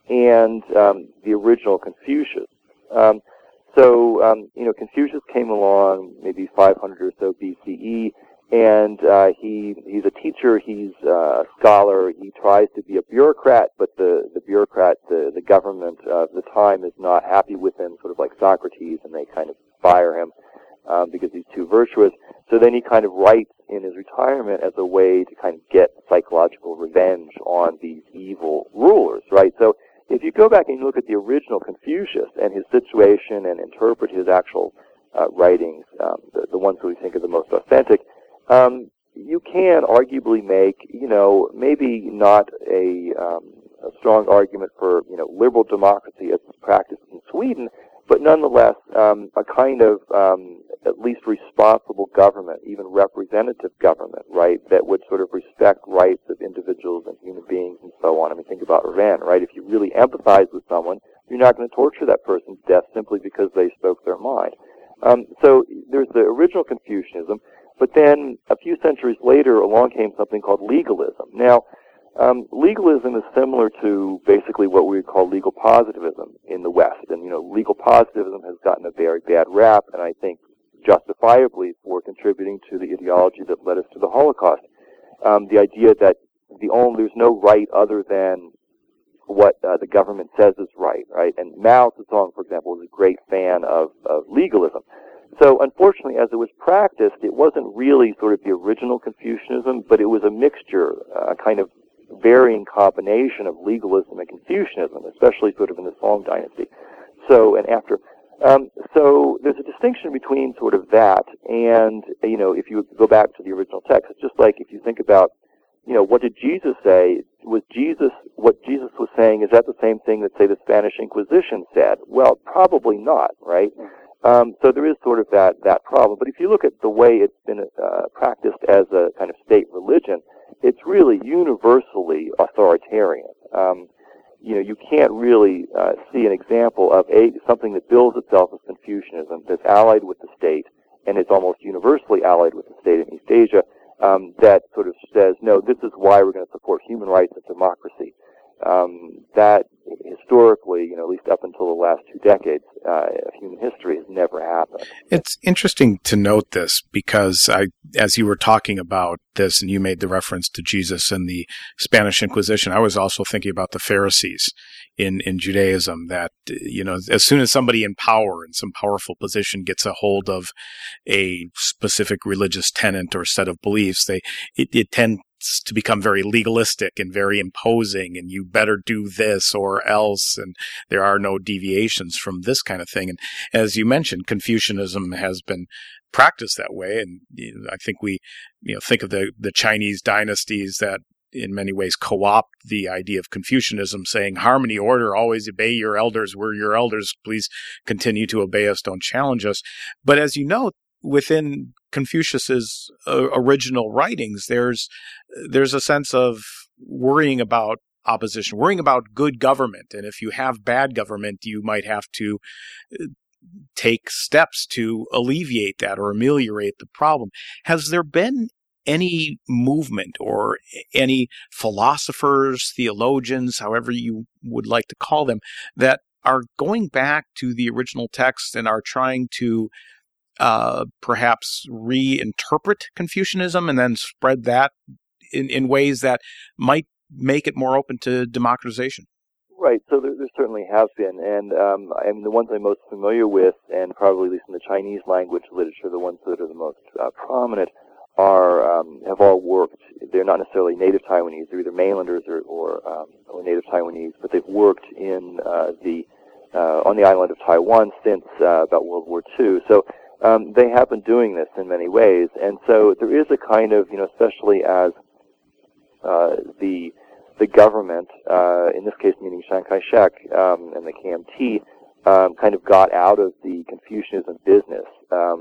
and um, the original Confucius. Um, so, um, you know, Confucius came along maybe five hundred or so B C E, and uh, he he's a teacher, he's a scholar, he tries to be a bureaucrat, but the, the bureaucrat, the, the government of the time is not happy with him, sort of like Socrates, and they kind of fire him um, because he's too virtuous. So then he kind of writes in his retirement as a way to kind of get psychological revenge on these evil rulers, right? So if you go back and you look at the original Confucius and his situation and interpret his actual uh, writings, um, the, the ones that we think are the most authentic, um, you can arguably make, you know, maybe not a, um, a strong argument for, you know, liberal democracy as it's practiced in Sweden, but nonetheless um, a kind of um, at least responsible government, even representative government, right, that would sort of respect rights of individuals and human beings and so on. I mean, think about Ren, right? If you really empathize with someone, you're not going to torture that person to death simply because they spoke their mind. Um, so there's the original Confucianism, but then a few centuries later along came something called legalism. Now, Um, legalism is similar to basically what we would call legal positivism in the West. And, you know, legal positivism has gotten a very bad rap, and I think justifiably for contributing to the ideology that led us to the Holocaust. Um, the idea that the only, there's no right other than what uh, the government says is right, right? And Mao Zedong, for example, was a great fan of, of legalism. So, unfortunately, as it was practiced, it wasn't really sort of the original Confucianism, but it was a mixture, a uh, kind of varying combination of legalism and Confucianism, especially sort of in the Song dynasty. So, and after Um, so there's a distinction between sort of that and, you know, if you go back to the original text, it's just like if you think about, you know, what did Jesus say? Was Jesus, what Jesus was saying, is that the same thing that, say, the Spanish Inquisition said? Well, probably not, right? Um, so there is sort of that, that problem. But if you look at the way it's been uh, practiced as a kind of state religion, it's really universally authoritarian. Um, you know, you can't really uh, see an example of a something that bills itself as Confucianism that's allied with the state, and it's almost universally allied with the state in East Asia, um, that sort of says, no, this is why we're going to support human rights and democracy. Um, that historically, you know, at least up until the last two decades uh, of human history, has never happened. It's interesting to note this because I, as you were talking about this, and you made the reference to Jesus and the Spanish Inquisition, I was also thinking about the Pharisees in, in Judaism. That, you know, as soon as somebody in power in some powerful position gets a hold of a specific religious tenet or set of beliefs, they it, it tends to become very legalistic and very imposing, and you better do this or else, and there are no deviations from this kind of thing. And as you mentioned, Confucianism has been practiced that way, and you know, I think we you know think of the the Chinese dynasties that in many ways co-opt the idea of Confucianism, saying harmony, order, always obey your elders. We're your elders. Please continue to obey us. Don't challenge us. But as you know, within Confucius's uh, original writings, there's there's a sense of worrying about opposition, worrying about good government, and if you have bad government, you might have to take steps to alleviate that or ameliorate the problem. Has there been any movement or any philosophers, theologians, however you would like to call them, that are going back to the original text and are trying to Uh, perhaps reinterpret Confucianism and then spread that in, in ways that might make it more open to democratization? Right. So there, there certainly have been, and um, I mean the ones I'm most familiar with, and probably at least in the Chinese language literature, the ones that are the most uh, prominent, are um, have all worked. They're not necessarily native Taiwanese; they're either mainlanders or or, um, or native Taiwanese, but they've worked in uh, the uh, on the island of Taiwan since uh, about World War Two. So. Um, they have been doing this in many ways, and so there is a kind of, you know, especially as uh, the the government, uh, in this case meaning Chiang Kai-shek um, and the K M T, um, kind of got out of the Confucianism business. Um,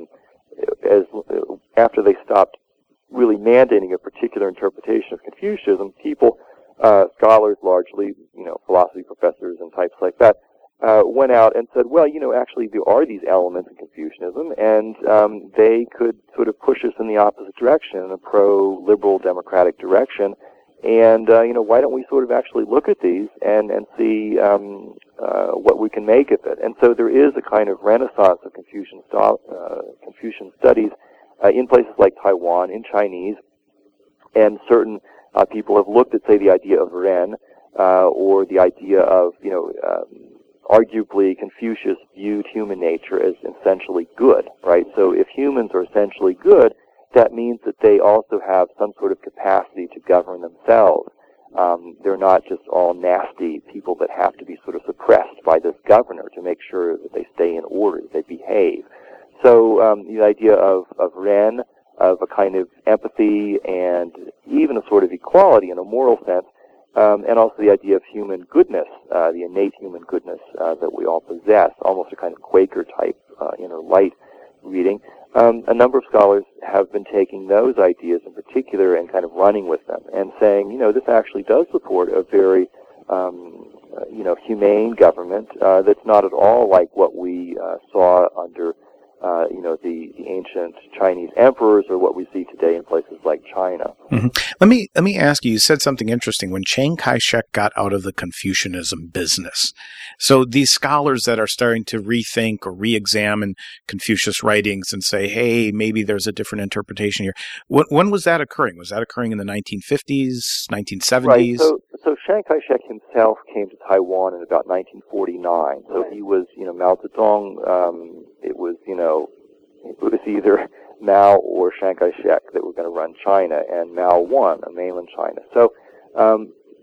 as after they stopped really mandating a particular interpretation of Confucianism, people, uh, scholars largely, you know, philosophy professors and types like that, Uh, went out and said, well, you know, actually there are these elements in Confucianism, and um, they could sort of push us in the opposite direction, in a pro-liberal democratic direction. And, uh, you know, why don't we sort of actually look at these and, and see um, uh, what we can make of it? And so there is a kind of renaissance of Confucian, st- uh, Confucian studies uh, in places like Taiwan, in Chinese, and certain uh, people have looked at, say, the idea of Ren, uh, or the idea of, you know, um, arguably, Confucius viewed human nature as essentially good, right? So if humans are essentially good, that means that they also have some sort of capacity to govern themselves. Um, they're not just all nasty people that have to be sort of suppressed by this governor to make sure that they stay in order, that they behave. So um, the idea of, of Ren, of a kind of empathy and even a sort of equality in a moral sense, Um, and also the idea of human goodness, uh, the innate human goodness uh, that we all possess, almost a kind of Quaker-type uh, inner light reading. Um, a number of scholars have been taking those ideas in particular and kind of running with them and saying, you know, this actually does support a very, um, uh, you know, humane government uh, that's not at all like what we uh, saw under Uh, you know, the, the ancient Chinese emperors, or what we see today in places like China. Mm-hmm. Let me let me ask you, you said something interesting when Chiang Kai-shek got out of the Confucianism business. So these scholars that are starting to rethink or re-examine Confucius writings and say, hey, maybe there's a different interpretation here. When, when was that occurring? Was that occurring in the nineteen fifties, nineteen seventies? Right. So, so Chiang Kai-shek himself came to Taiwan in about nineteen forty-nine. So he was, you know, Mao Zedong, um, it was, you know, it was either Mao or Chiang Kai-shek that were going to run China, and Mao won, mainland China. So um,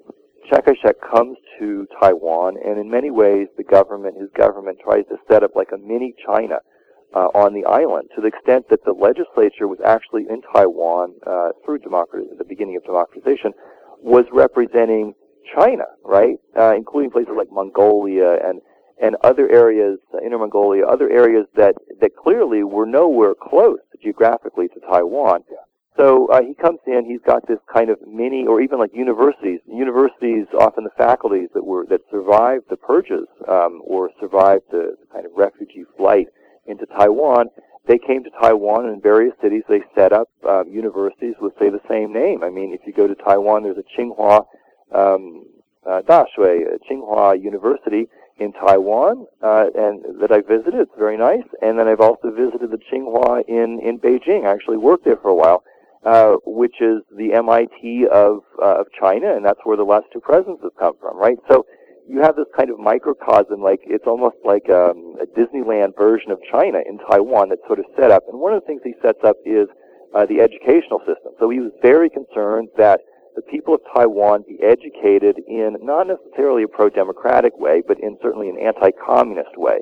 Chiang Kai-shek comes to Taiwan, and in many ways, the government, his government, tries to set up like a mini China uh, on the island, to the extent that the legislature was actually in Taiwan uh, through democracy, the beginning of democratization, was representing China, right, uh, including places like Mongolia and and other areas, uh, Inner Mongolia, other areas that that clearly were nowhere close geographically to Taiwan. So uh, he comes in, he's got this kind of mini, or even like universities, universities, often the faculties that were, that survived the purges, um, or survived the kind of refugee flight into Taiwan. They came to Taiwan, and in various cities they set up uh, universities with, say, the same name. I mean, if you go to Taiwan, there's a Tsinghua um, uh, Dashui, a Tsinghua University in Taiwan, uh, and that I visited. It's very nice. And then I've also visited the Tsinghua in, in Beijing. I actually worked there for a while. Uh, which is the M I T of uh, of China, and that's where the last two presidents have come from, right? So you have this kind of microcosm, like it's almost like um, a Disneyland version of China in Taiwan that's sort of set up. And one of the things he sets up is uh, the educational system. So he was very concerned that the people of Taiwan be educated in not necessarily a pro-democratic way, but in certainly an anti-communist way.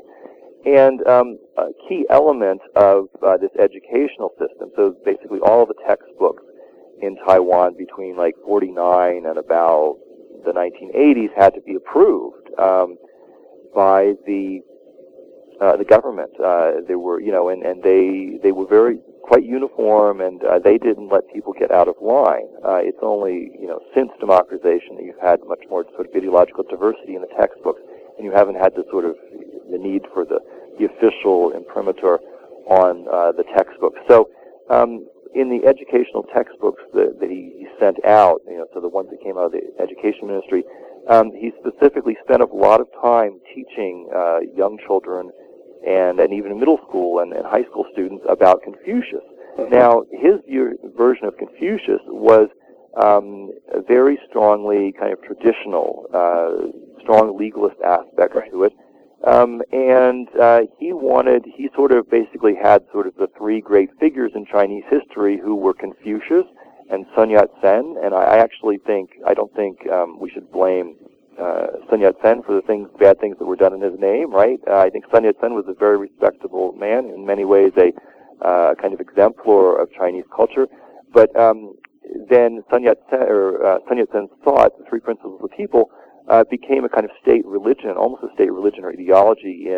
And um, a key element of uh, this educational system, so basically all the textbooks in Taiwan between like forty-nine and about the nineteen eighties had to be approved um, by the uh, the government. Uh, they were, you know, and, and they they were very quite uniform, and uh, they didn't let people get out of line. Uh, it's only, you know, since democratization that you've had much more sort of ideological diversity in the textbooks, and you haven't had the sort of the need for the, the official imprimatur on uh, the textbooks. So um, in the educational textbooks that, that he, he sent out, you know, so the ones that came out of the education ministry, um, he specifically spent a lot of time teaching uh, young children and, and even middle school and, and high school students about Confucius. Mm-hmm. Now, his view, version of Confucius was um, very strongly kind of traditional, uh, strong legalist aspects right. to it. Um, and uh, he wanted, he sort of basically had sort of the three great figures in Chinese history who were Confucius and Sun Yat-sen. And I, I actually think, I don't think um, we should blame uh, Sun Yat-sen for the things, bad things that were done in his name, right? Uh, I think Sun Yat-sen was a very respectable man, in many ways a uh, kind of exemplar of Chinese culture. But um, then Sun Yat-sen, or uh, Sun Yat-sen's thought, the three principles of the people, Uh, became a kind of state religion, almost a state religion or ideology in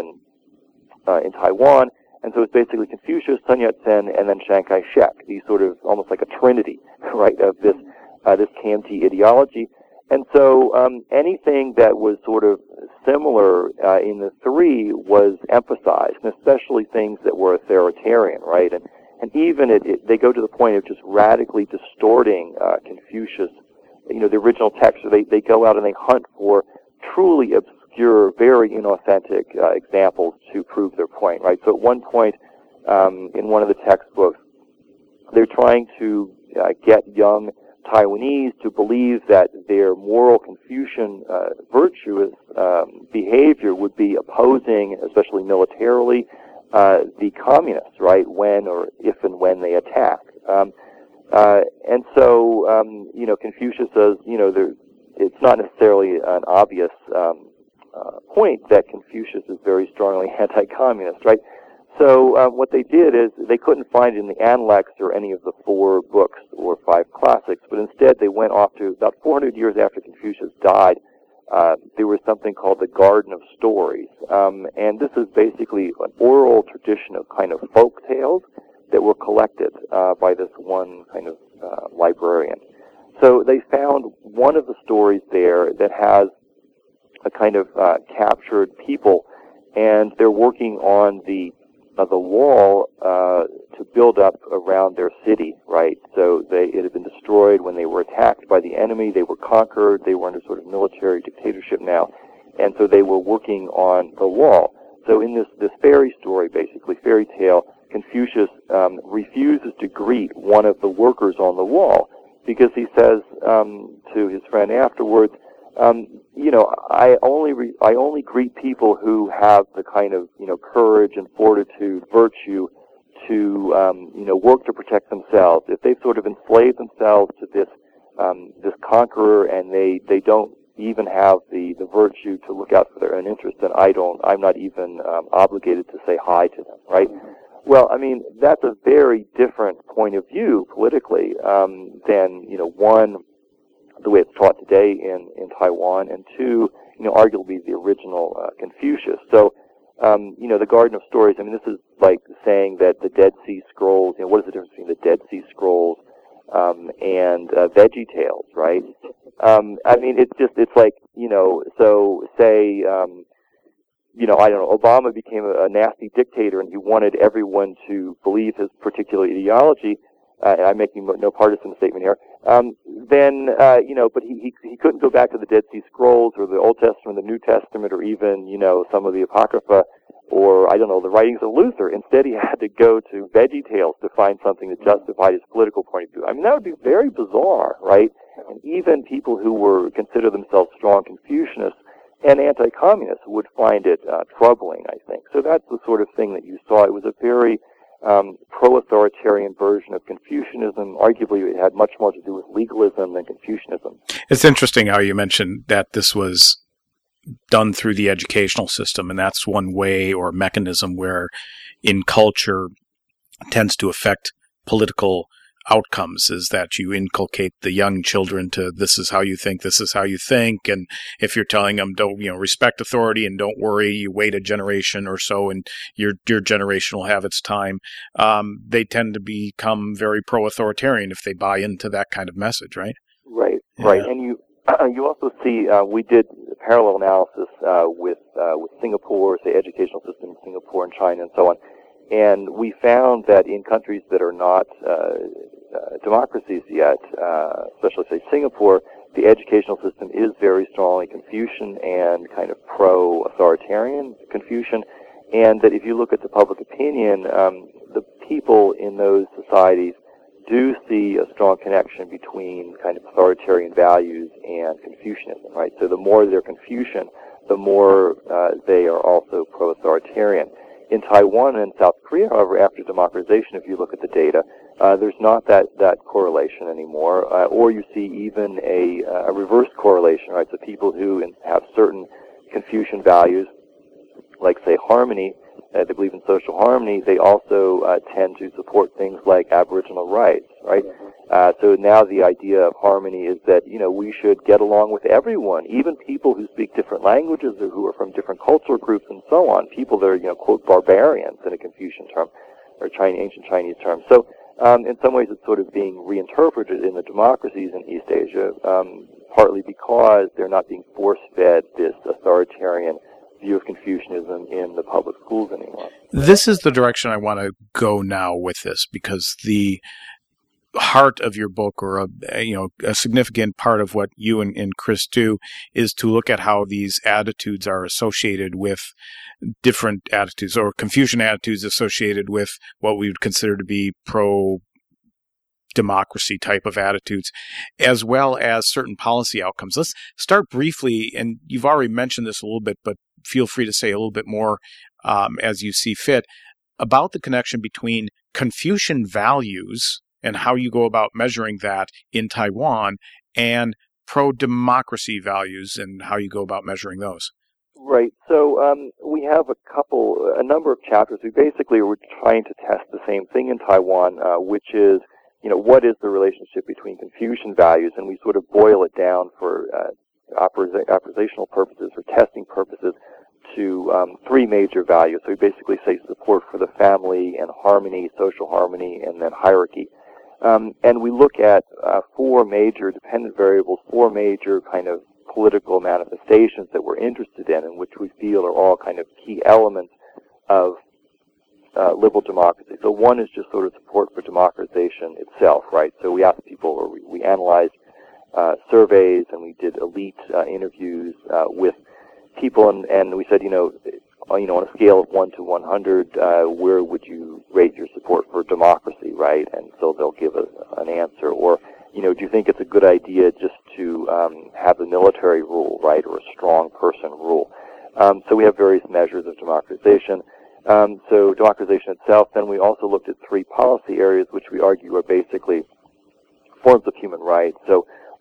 uh, in Taiwan. And so it's basically Confucius, Sun Yat-sen, and then Chiang Kai-shek, these sort of almost like a trinity, right, of this uh, this K M T ideology. And so um, anything that was sort of similar uh, in the three was emphasized, and especially things that were authoritarian, right? And and even it, it, they go to the point of just radically distorting uh, Confucius, you know, the original text, or they, they go out and they hunt for truly obscure, very inauthentic uh, examples to prove their point, right? So at one point, um, in one of the textbooks, they're trying to uh, get young Taiwanese to believe that their moral Confucian uh, virtuous um, behavior would be opposing, especially militarily, uh, the communists, right, when or if and when they attack. Um, Uh, and so, um, you know, Confucius says, you know, there, it's not necessarily an obvious um, uh, point that Confucius is very strongly anti-communist, right? So uh, what they did is they couldn't find it in the Analects or any of the four books or five classics, but instead they went off to about four hundred years after Confucius died. Uh, there was something called the Garden of Stories, um, and this is basically an oral tradition of kind of folk tales that were collected uh, by this one kind of uh, librarian. So they found one of the stories there that has a kind of uh, captured people, and they're working on the uh, the wall uh, to build up around their city, right? So they, it had been destroyed when they were attacked by the enemy. They were conquered. They were under sort of military dictatorship now, and so they were working on the wall. So in this, this fairy story, basically, fairy tale, Confucius um, refuses to greet one of the workers on the wall because he says um, to his friend afterwards, um, you know, I only re- I only greet people who have the kind of, you know, courage and fortitude, virtue to um, you know, work to protect themselves. If they've sort of enslaved themselves to this um, this conqueror and they they don't even have the, the virtue to look out for their own interests, then I don't, I'm not even um, obligated to say hi to them, right? Well, I mean, that's a very different point of view politically um, than, you know, one, the way it's taught today in, in Taiwan, and two, you know, arguably the original uh, Confucius. So, um, you know, the Garden of Stories, I mean, this is like saying that the Dead Sea Scrolls, you know, what is the difference between the Dead Sea Scrolls um, and uh, Veggie Tales, right? Um, I mean, it's just, it's like, you know, so say, um, you know, I don't know, Obama became a, a nasty dictator and he wanted everyone to believe his particular ideology, uh, and I'm making no partisan statement here, um, then, uh, you know, but he, he he couldn't go back to the Dead Sea Scrolls or the Old Testament, the New Testament, or even, you know, some of the Apocrypha, or, I don't know, the writings of Luther. Instead, he had to go to Veggie Tales to find something that justified his political point of view. I mean, that would be very bizarre, right? And even people who were consider themselves strong Confucianists and anti-communists would find it uh, troubling, I think. So that's the sort of thing that you saw. It was a very um, pro-authoritarian version of Confucianism. Arguably, it had much more to do with legalism than Confucianism. It's interesting how you mentioned that this was done through the educational system, and that's one way or mechanism where in culture tends to affect political outcomes, is that you inculcate the young children to this is how you think, this is how you think, and if you're telling them don't, you know, respect authority and don't worry, you wait a generation or so and your your generation will have its time, um, they tend to become very pro-authoritarian if they buy into that kind of message, right? Right, yeah. right. And you uh, you also see, uh, we did parallel analysis uh, with uh, with Singapore, say educational system in Singapore and China and so on, and we found that in countries that are not uh, Uh, democracies yet, uh, especially say Singapore, the educational system is very strongly Confucian and kind of pro-authoritarian Confucian, and that if you look at the public opinion, um, the people in those societies do see a strong connection between kind of authoritarian values and Confucianism, right? So the more they're Confucian, the more uh, they are also pro-authoritarian. In Taiwan and South Korea, however, after democratization, if you look at the data, uh, there's not that, that correlation anymore, uh, or you see even a, a reverse correlation, right? So people who have certain Confucian values, like, say, harmony, uh, they believe in social harmony, they also uh, tend to support things like Aboriginal rights, right? Uh, so now the idea of harmony is that, you know, we should get along with everyone, even people who speak different languages or who are from different cultural groups and so on, people that are, you know, quote, barbarians in a Confucian term, or Chinese, ancient Chinese term. So um, in some ways it's sort of being reinterpreted in the democracies in East Asia, um, partly because they're not being force-fed this authoritarian view of Confucianism in the public schools anymore. This is the direction I want to go now with this, because the heart of your book, or a you know a significant part of what you and, and Chris do, is to look at how these attitudes are associated with different attitudes, or Confucian attitudes associated with what we would consider to be pro democracy type of attitudes, as well as certain policy outcomes. Let's start briefly, and you've already mentioned this a little bit, but feel free to say a little bit more um, as you see fit, about the connection between Confucian values and how you go about measuring that in Taiwan, and pro-democracy values and how you go about measuring those. Right. So um, we have a couple, a number of chapters. We basically were trying to test the same thing in Taiwan, uh, which is, you know, what is the relationship between Confucian values, and we sort of boil it down for uh, operational purposes, for testing purposes, to um, three major values. So we basically say support for the family and harmony, social harmony, and then hierarchy. Um, and we look at uh, four major dependent variables, four major kind of political manifestations that we're interested in, and which we feel are all kind of key elements of uh, liberal democracy. So one is just sort of support for democratization itself, right? So we asked people, or we, we analyzed uh, surveys, and we did elite uh, interviews uh, with people, and, and we said, you know, you know, on a scale of one to one hundred, uh, where would you rate your support for democracy, right? And so they'll give us an answer. Or, you know, do you think it's a good idea just to um, have the military rule, right, or a strong person rule? Um, so we have various measures of democratization. Um, so democratization itself. Then we also looked at three policy areas, which we argue are basically forms of human rights. So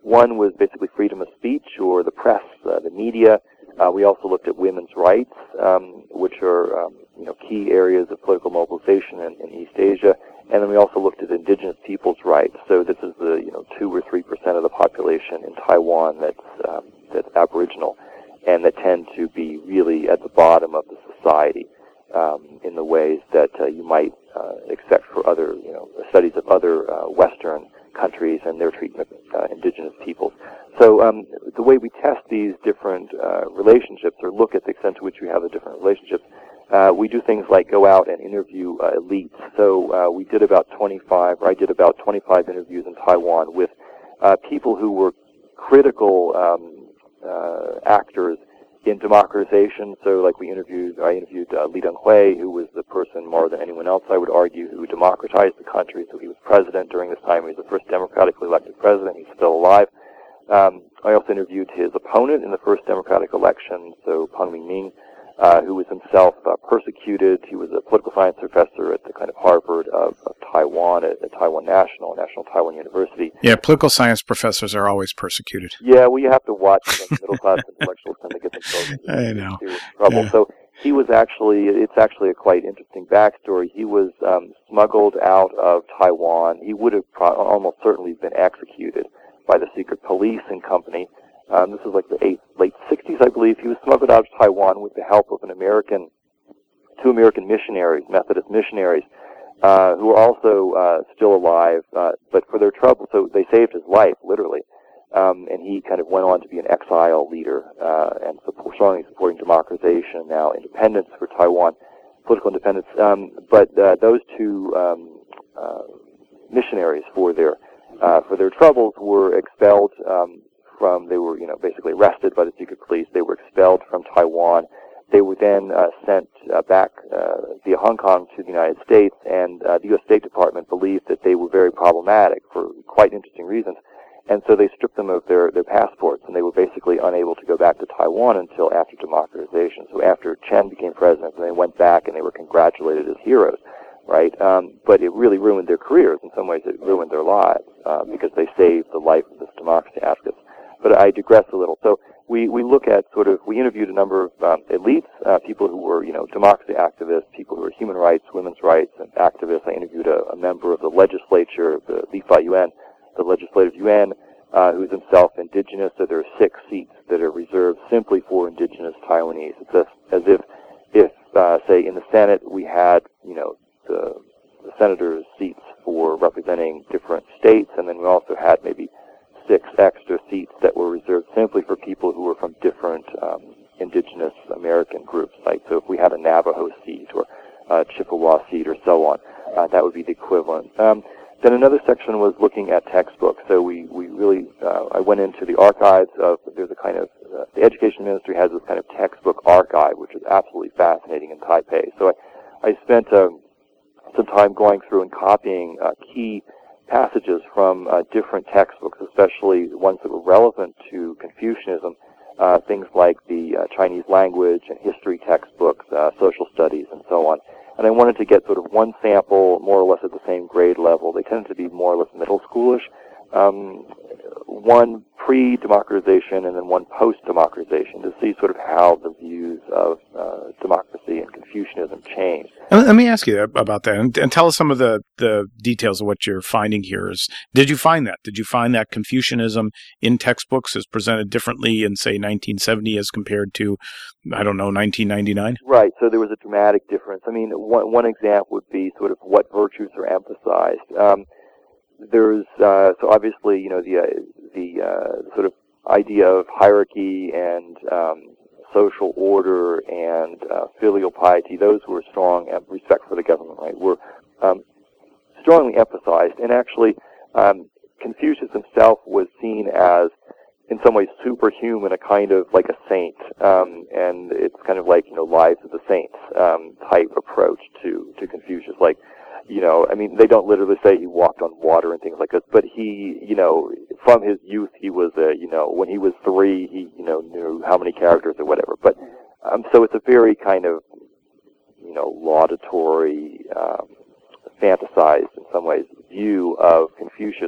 One was basically freedom of speech or the press, uh, the media. Uh, we also looked at women's rights, um, which are um, you know key areas of political mobilization in, in East Asia. And then we also looked at indigenous peoples' rights. So this is the you know two or three percent of the population in Taiwan that's um, that's Aboriginal, and that tend to be really at the bottom of the society um, in the ways that uh, you might uh, expect for other you know studies of other uh, Western countries and their treatment of uh, indigenous peoples. So um, the way we test these different uh, relationships, or look at the extent to which we have the different relationships, uh, we do things like go out and interview uh, elites. So uh, we did about twenty-five, or I did about twenty-five interviews in Taiwan with uh, people who were critical um, uh, actors in democratization. So like we interviewed, I interviewed uh, Lee Teng-hui, who was the person more than anyone else, I would argue, who democratized the country. So he was president during this time. He was the first democratically elected president. He's still alive. Um, I also interviewed his opponent in the first democratic election, so Peng Mingming, uh, who was himself uh, persecuted. He was a political science professor at the kind of Harvard of, of Taiwan, at, at Taiwan National, National Taiwan University. Yeah, political science professors are always persecuted. Yeah, well, you have to watch when middle-class intellectuals tend to get themselves into I know. serious trouble. Yeah. So he was actually, it's actually a quite interesting backstory. He was um, smuggled out of Taiwan. He would have pro- almost certainly been executed by the secret police and company. Um, this was like the eight, late sixties, I believe. He was smuggled out of Taiwan with the help of an American, two American missionaries, Methodist missionaries, uh, who are also uh, still alive, uh, but for their trouble, so they saved his life, literally. Um, and he kind of went on to be an exile leader uh, and support, strongly supporting democratization and now independence for Taiwan, political independence. Um, but uh, those two um, uh, missionaries, for their Uh, for their troubles, were expelled um, from, they were, you know, basically arrested by the secret police. They were expelled from Taiwan. They were then uh, sent uh, back uh, via Hong Kong to the United States, and uh, the U S State Department believed that they were very problematic for quite interesting reasons. And so they stripped them of their, their passports, and they were basically unable to go back to Taiwan until after democratization. So after Chen became president, and they went back and they were congratulated as heroes. Right, um, but it really ruined their careers. In some ways, it ruined their lives uh, because they saved the life of this democracy activist. But I digress a little. So we, we look at sort of, we interviewed a number of um, elites, uh, people who were, you know, democracy activists, people who were human rights, women's rights, and activists. I interviewed a, a member of the legislature, the Li Fa-Yuan, the legislative Yuan, uh, who's himself indigenous. So there are six seats that are reserved simply for indigenous Taiwanese. It's as, as if, if uh, say, in the Senate we had, you know, The, the senators' seats for representing different states, and then we also had maybe six extra seats that were reserved simply for people who were from different um, indigenous American groups. Like, so if we had a Navajo seat or a Chippewa seat or so on, uh, that would be the equivalent. Um, then another section was looking at textbooks. So we, we really, uh, I went into the archives of, there's a kind of, uh, the Education Ministry has this kind of textbook archive, which is absolutely fascinating in Taipei. So I, I spent um, some time going through and copying uh, key passages from uh, different textbooks, especially ones that were relevant to Confucianism, uh, things like the uh, Chinese language and history textbooks, uh, social studies, and so on. And I wanted to get sort of one sample more or less at the same grade level. They tended to be more or less middle schoolish. Um, one pre-democratization and then one post-democratization, to see sort of how the views of uh, democracy and Confucianism changed. Let me ask you about that, and, and tell us some of the, the details of what you're finding here. Is, did you find that? Did you find that Confucianism in textbooks is presented differently in, say, nineteen seventy as compared to, I don't know, nineteen ninety-nine? Right, so there was a dramatic difference. I mean, one, one example would be sort of what virtues are emphasized. Um, there's, uh, so obviously, you know, the, uh, the uh, sort of idea of hierarchy and um, social order and uh, filial piety, those were strong, and respect for the government, right, were um, strongly emphasized. And actually, um, Confucius himself was seen as, in some ways, superhuman, a kind of like a saint. Um, and it's kind of like, you know, Lives of the Saints um, type approach to, to Confucius. Like, you know, I mean, they don't literally say he walked on water and things like this, but he, you know, from his youth, he was a, you know, when he was three, he, you know, knew how many characters or whatever. But, um, so it's a very kind of, you know, laudatory, um, fantasized, in some ways, view of Confucius.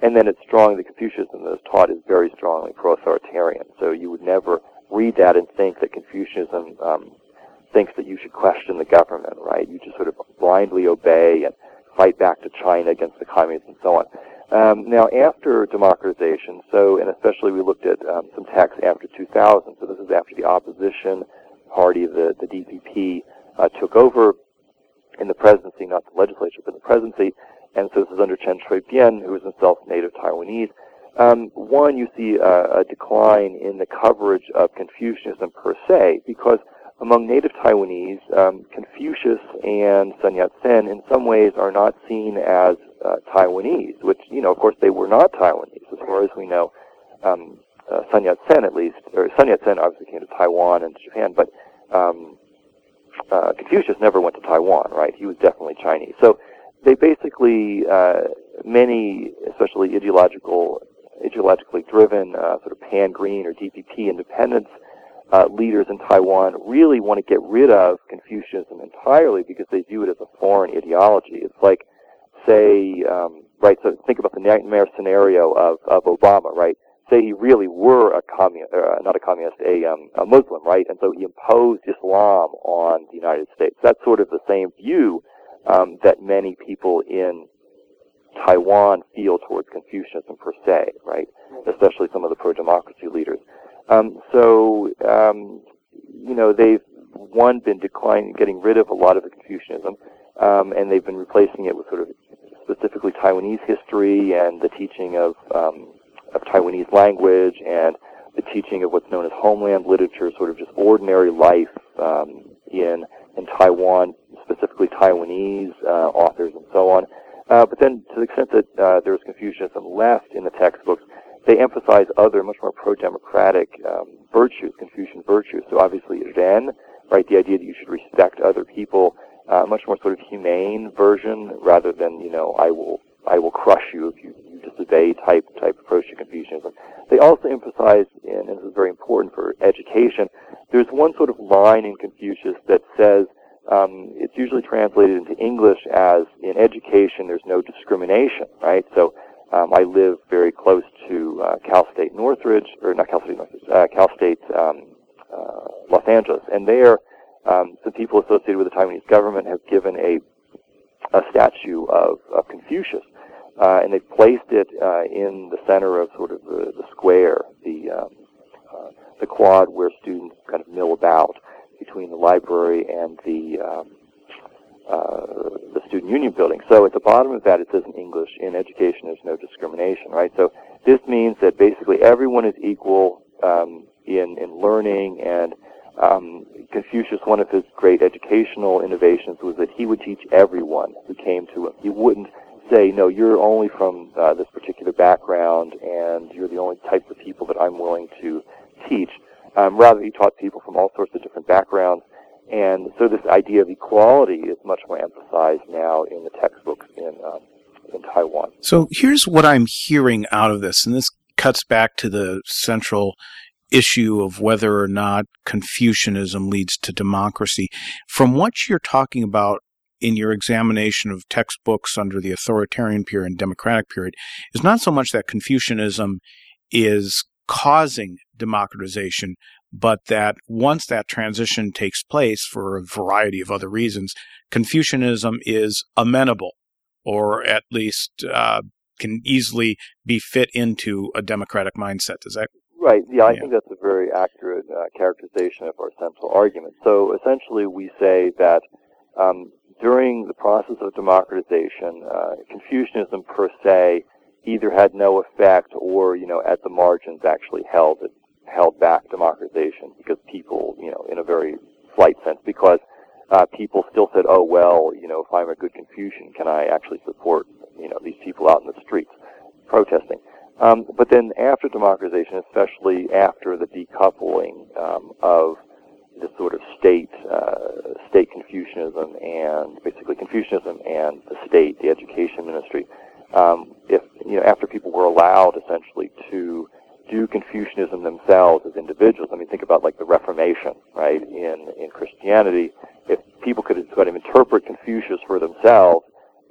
and then it's strong, the Confucianism that is taught is very strongly pro-authoritarian. So you would never read that and think that Confucianism um, thinks that you should question the government, right? You just sort of blindly obey and fight back to China against the communists and so on. Um, now, after democratization, so, and especially we looked at um, some texts after two thousand, so this is after the opposition party, the, the D P P, uh, took over in the presidency, not the legislature, but the presidency, and so this is under Chen Shui-bian, who is himself native Taiwanese. Um, one, you see a, a decline in the coverage of Confucianism per se, because among native Taiwanese, um, Confucius and Sun Yat-sen in some ways are not seen as uh, Taiwanese, which, you know, of course they were not Taiwanese, as far as we know. Um, uh, Sun Yat-sen, at least, or Sun Yat-sen obviously came to Taiwan and to Japan, but um, uh, Confucius never went to Taiwan, right? He was definitely Chinese. So they basically, uh, many, especially ideological, ideologically driven, uh, sort of pan-green or D P P independence uh, leaders in Taiwan really want to get rid of Confucianism entirely because they view it as a foreign ideology. It's like, say, um, right, so think about the nightmare scenario of, of Obama, right? Say he really were a communist, uh, not a communist, a, um, a Muslim, right? And so he imposed Islam on the United States. That's sort of the same view um, that many people in Taiwan feel towards Confucianism per se, right? Especially some of the pro-democracy leaders. Um, so, um, you know, they've, one, been declining, getting rid of a lot of the Confucianism, um, and they've been replacing it with sort of specifically Taiwanese history and the teaching of, um, of Taiwanese language and the teaching of what's known as homeland literature, sort of just ordinary life um, in in Taiwan, specifically Taiwanese uh, authors and so on. Uh, but then, to the extent that uh, there's Confucianism left in the textbooks, they emphasize other, much more pro-democratic um, virtues, Confucian virtues. So obviously, Ren, right, the idea that you should respect other people, uh, much more sort of humane version, rather than, you know, I will I will crush you if you, you disobey type type approach to Confucianism. They also emphasize, and this is very important for education, there's one sort of line in Confucius that says, um, it's usually translated into English as, in education, there's no discrimination, right? So um, I live very close to uh, Cal State Northridge, or not Cal State Northridge, uh, Cal State um, uh, Los Angeles, and there, um, some people associated with the Taiwanese government have given a a statue of, of Confucius. Uh, and they've placed it uh, in the center of sort of the, the square, the um, uh, the quad where students kind of mill about between the library and the um, uh, the student union building. So at the bottom of that it says in English, in education there's no discrimination, right? So this means that basically everyone is equal um, in in learning, and um, Confucius, one of his great educational innovations was that he would teach everyone who came to him. He wouldn't say, no, you're only from uh, this particular background, and you're the only types of people that I'm willing to teach. Um, rather, he taught people from all sorts of different backgrounds, and so this idea of equality is much more emphasized now in the textbooks in um, in Taiwan. So here's what I'm hearing out of this, and this cuts back to the central issue of whether or not Confucianism leads to democracy. From what you're talking about in your examination of textbooks under the authoritarian period and democratic period, is not so much that Confucianism is causing democratization, but that once that transition takes place for a variety of other reasons, Confucianism is amenable, or at least uh, can easily be fit into a democratic mindset. Is that right? Yeah, I yeah. think that's a very accurate uh, characterization of our central argument. So essentially we say that um, during the process of democratization, uh, Confucianism per se either had no effect or, you know, at the margins actually held it, held back democratization because people, you know, in a very slight sense, because uh, people still said, oh, well, you know, if I'm a good Confucian, can I actually support, you know, these people out in the streets protesting? Um, but then after democratization, especially after the decoupling um, of the sort of state, uh, state Confucianism and basically Confucianism and the state, the education ministry, um, if, you know, after people were allowed essentially to do Confucianism themselves as individuals, I mean, think about like the Reformation, right, in, in Christianity. If people could sort of interpret Confucius for themselves,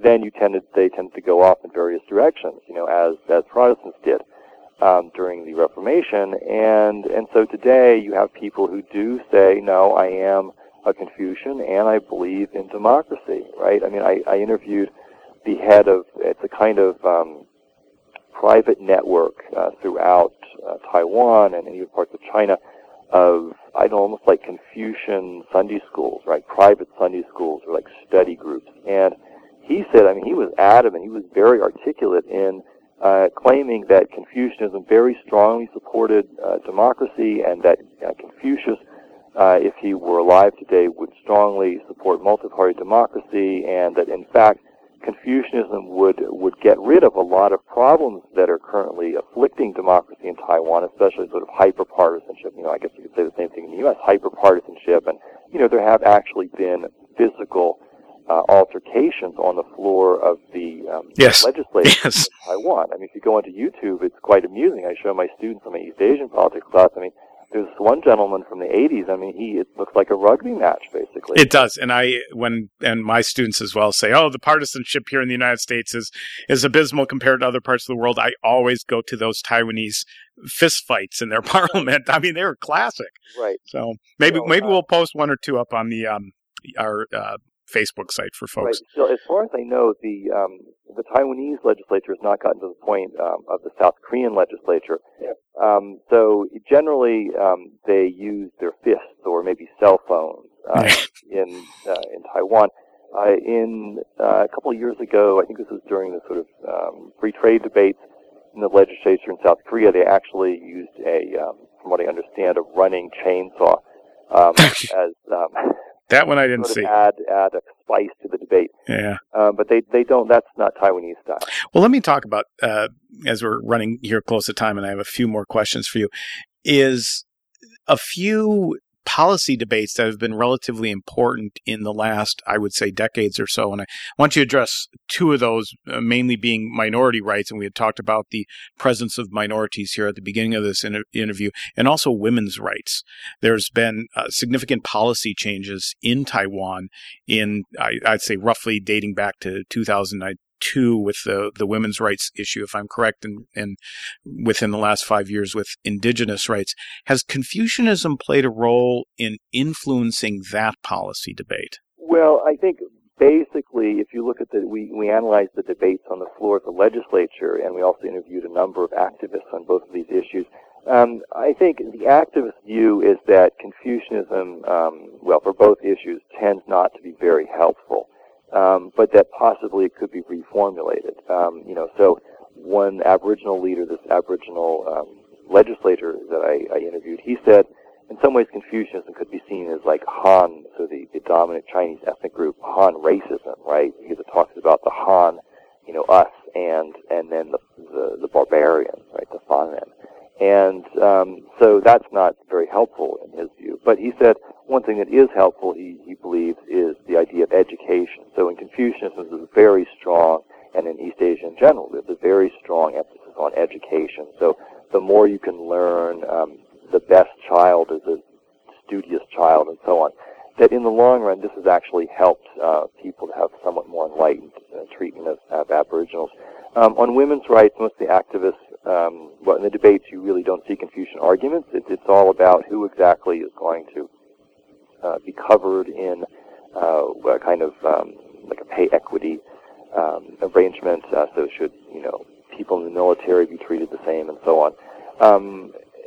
then you tended they tended to go off in various directions, you know, as as Protestants did um, during the Reformation, and and so today you have people who do say, no, I am a Confucian and I believe in democracy, right? I mean, I, I interviewed the head of it's a kind of um, private network uh, throughout uh, Taiwan and even parts of China of, I don't know, almost like Confucian Sunday schools, right? Private Sunday schools or like study groups. And he said, I mean, he was adamant, he was very articulate in uh, claiming that Confucianism very strongly supported uh, democracy, and that uh, Confucius, uh, if he were alive today, would strongly support multi-party democracy, and that, in fact, Confucianism would would get rid of a lot of problems that are currently afflicting democracy in Taiwan, especially sort of hyper-partisanship. You know, I guess you could say the same thing in the U S, hyper-partisanship. And, you know, there have actually been physical uh, altercations on the floor of the um, yes. legislature yes. in Taiwan. I mean, if you go onto YouTube, it's quite amusing. I show my students in my East Asian politics class. I mean, there's one gentleman from the eighties. I mean, he it looks like a rugby match, basically. It does, and I when and my students as well say, "Oh, the partisanship here in the United States is is abysmal compared to other parts of the world." I always go to those Taiwanese fist fights in their parliament. I mean, they were classic. Right. So maybe so, maybe uh, we'll post one or two up on the um our uh, Facebook site for folks. Right. So as far as I know, the um, the Taiwanese legislature has not gotten to the point um, of the South Korean legislature. Yeah. Um, so generally, um, they use their fists or maybe cell phones uh, in uh, in Taiwan. Uh, in uh, a couple of years ago, I think this was during the sort of um, free trade debates in the legislature in South Korea, they actually used a, um, from what I understand, a running chainsaw um, as um, that one I didn't sort of see. Add add a spice to the debate. Yeah, uh, but they they don't. That's not Taiwanese style. Well, let me talk about uh, as we're running here close to time, and I have a few more questions for you. Is a few policy debates that have been relatively important in the last, I would say, decades or so. And I want you to address two of those, uh, mainly being minority rights. And we had talked about the presence of minorities here at the beginning of this inter- interview, and also women's rights. There's been uh, significant policy changes in Taiwan in, I, I'd say, roughly dating back to two thousand two with the, the women's rights issue, if I'm correct, and, and within the last five years with indigenous rights. Has Confucianism played a role in influencing that policy debate? Well, I think basically, if you look at the, we, we analyzed the debates on the floor of the legislature, and we also interviewed a number of activists on both of these issues. Um, I think the activist view is that Confucianism, um, well, for both issues, tends not to be very helpful. Um, but that possibly it could be reformulated. Um, you know, so one Aboriginal leader, this Aboriginal um, legislator that I, I interviewed, he said, in some ways Confucianism could be seen as like Han, so the, the dominant Chinese ethnic group, Han racism, right? Because it talks about the Han, you know, us, and and then the the, the barbarians, right, the Fan men. And um, so that's not very helpful in his view. But he said one thing that is helpful, he, he believes, is the idea of education. So in Confucianism, there's a very strong, and in East Asia in general, there's a very strong emphasis on education. So the more you can learn, um, the best child is a studious child, and so on. That in the long run, this has actually helped uh, people to have somewhat more enlightened uh, treatment of, of Aboriginals. Um, on women's rights, most of the activists, um, well, in the debates, you really don't see Confucian arguments. It, it's all about who exactly is going to uh, be covered in uh, a kind of um, like a pay equity um, arrangement. Uh, so should, you know, people in the military be treated the same, and so on. Um,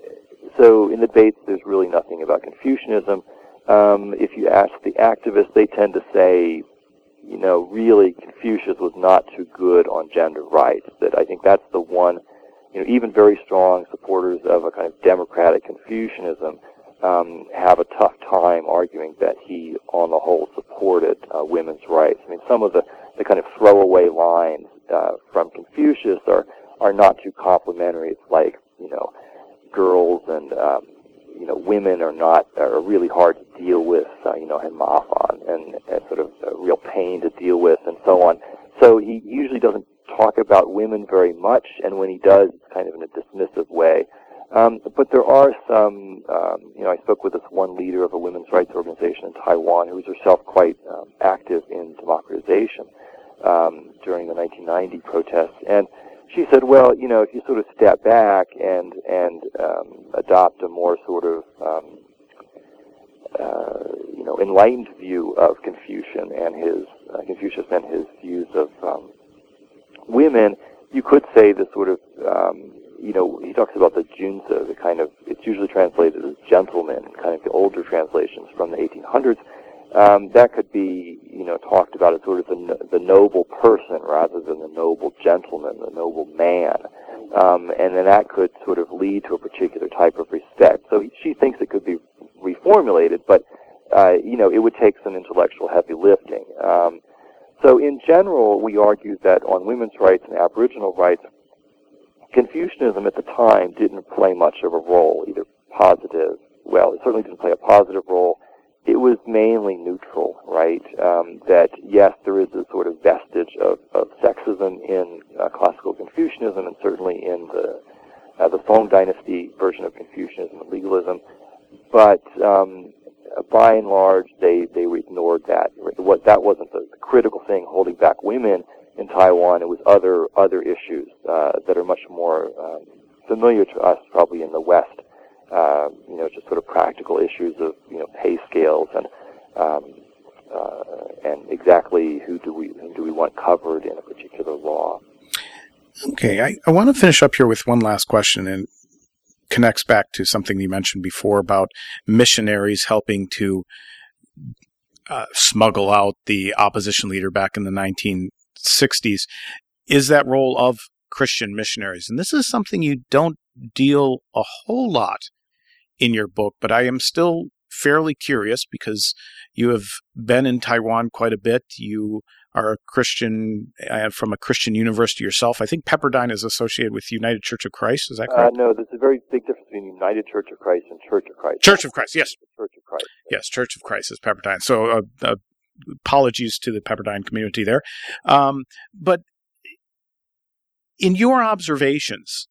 so in the debates, there's really nothing about Confucianism. Um, if you ask the activists, they tend to say, you know, really Confucius was not too good on gender rights. That I think that's the one, you know, even very strong supporters of a kind of democratic Confucianism um, have a tough time arguing that he, on the whole, supported uh, women's rights. I mean, some of the, the kind of throwaway lines uh, from Confucius are, are not too complimentary. It's like, you know, girls and um, you know, women are not are really hard to deal with, uh, you know, and mafan and, and sort of a real pain to deal with, and so on. So he usually doesn't talk about women very much, and when he does, it's kind of in a dismissive way. Um, but there are some, um, you know, I spoke with this one leader of a women's rights organization in Taiwan who is herself quite um, active in democratization. um, during the nineteen ninety protests. And she said, well, you know, if you sort of step back and and um, adopt a more sort of um, uh, you know enlightened view of Confucian and his uh, Confucius and his views of um, women, you could say the sort of um, you know, he talks about the junzi, the kind of, it's usually translated as gentleman, kind of the older translations from the eighteen hundreds. Um, that could be, you know, talked about as sort of the, the noble person rather than the noble gentleman, the noble man. Um, and then that could sort of lead to a particular type of respect. So she thinks it could be reformulated, but, uh, you know, it would take some intellectual heavy lifting. Um, so in general, we argue that on women's rights and Aboriginal rights, Confucianism at the time didn't play much of a role, either positive, well, it certainly didn't play a positive role. It was mainly neutral, right? Um, that, yes, there is a sort of vestige of, of sexism in uh, classical Confucianism and certainly in the uh, the Song Dynasty version of Confucianism and legalism, but um, by and large, they, they ignored that. What, that wasn't the, the critical thing holding back women in Taiwan. It was other other issues uh, that are much more um, familiar to us, probably in the West. Uh, you know, just sort of practical issues of you know pay scales and um, uh, and exactly who do we who do we want covered in a particular law. Okay, I, I want to finish up here with one last question, and connects back to something you mentioned before about missionaries helping to uh, smuggle out the opposition leader back in the nineteen sixties. Is that role of Christian missionaries? And this is something you don't deal a whole lot in your book, but I am still fairly curious because you have been in Taiwan quite a bit. You are a Christian uh, from a Christian university yourself. I think Pepperdine is associated with United Church of Christ. Is that correct? Uh, no, there's a very big difference between United Church of Christ and Church of Christ. Church of Christ, yes. Church of Christ. Yes, Church of Christ is Pepperdine. So uh, uh, apologies to the Pepperdine community there. Um, but in your observations,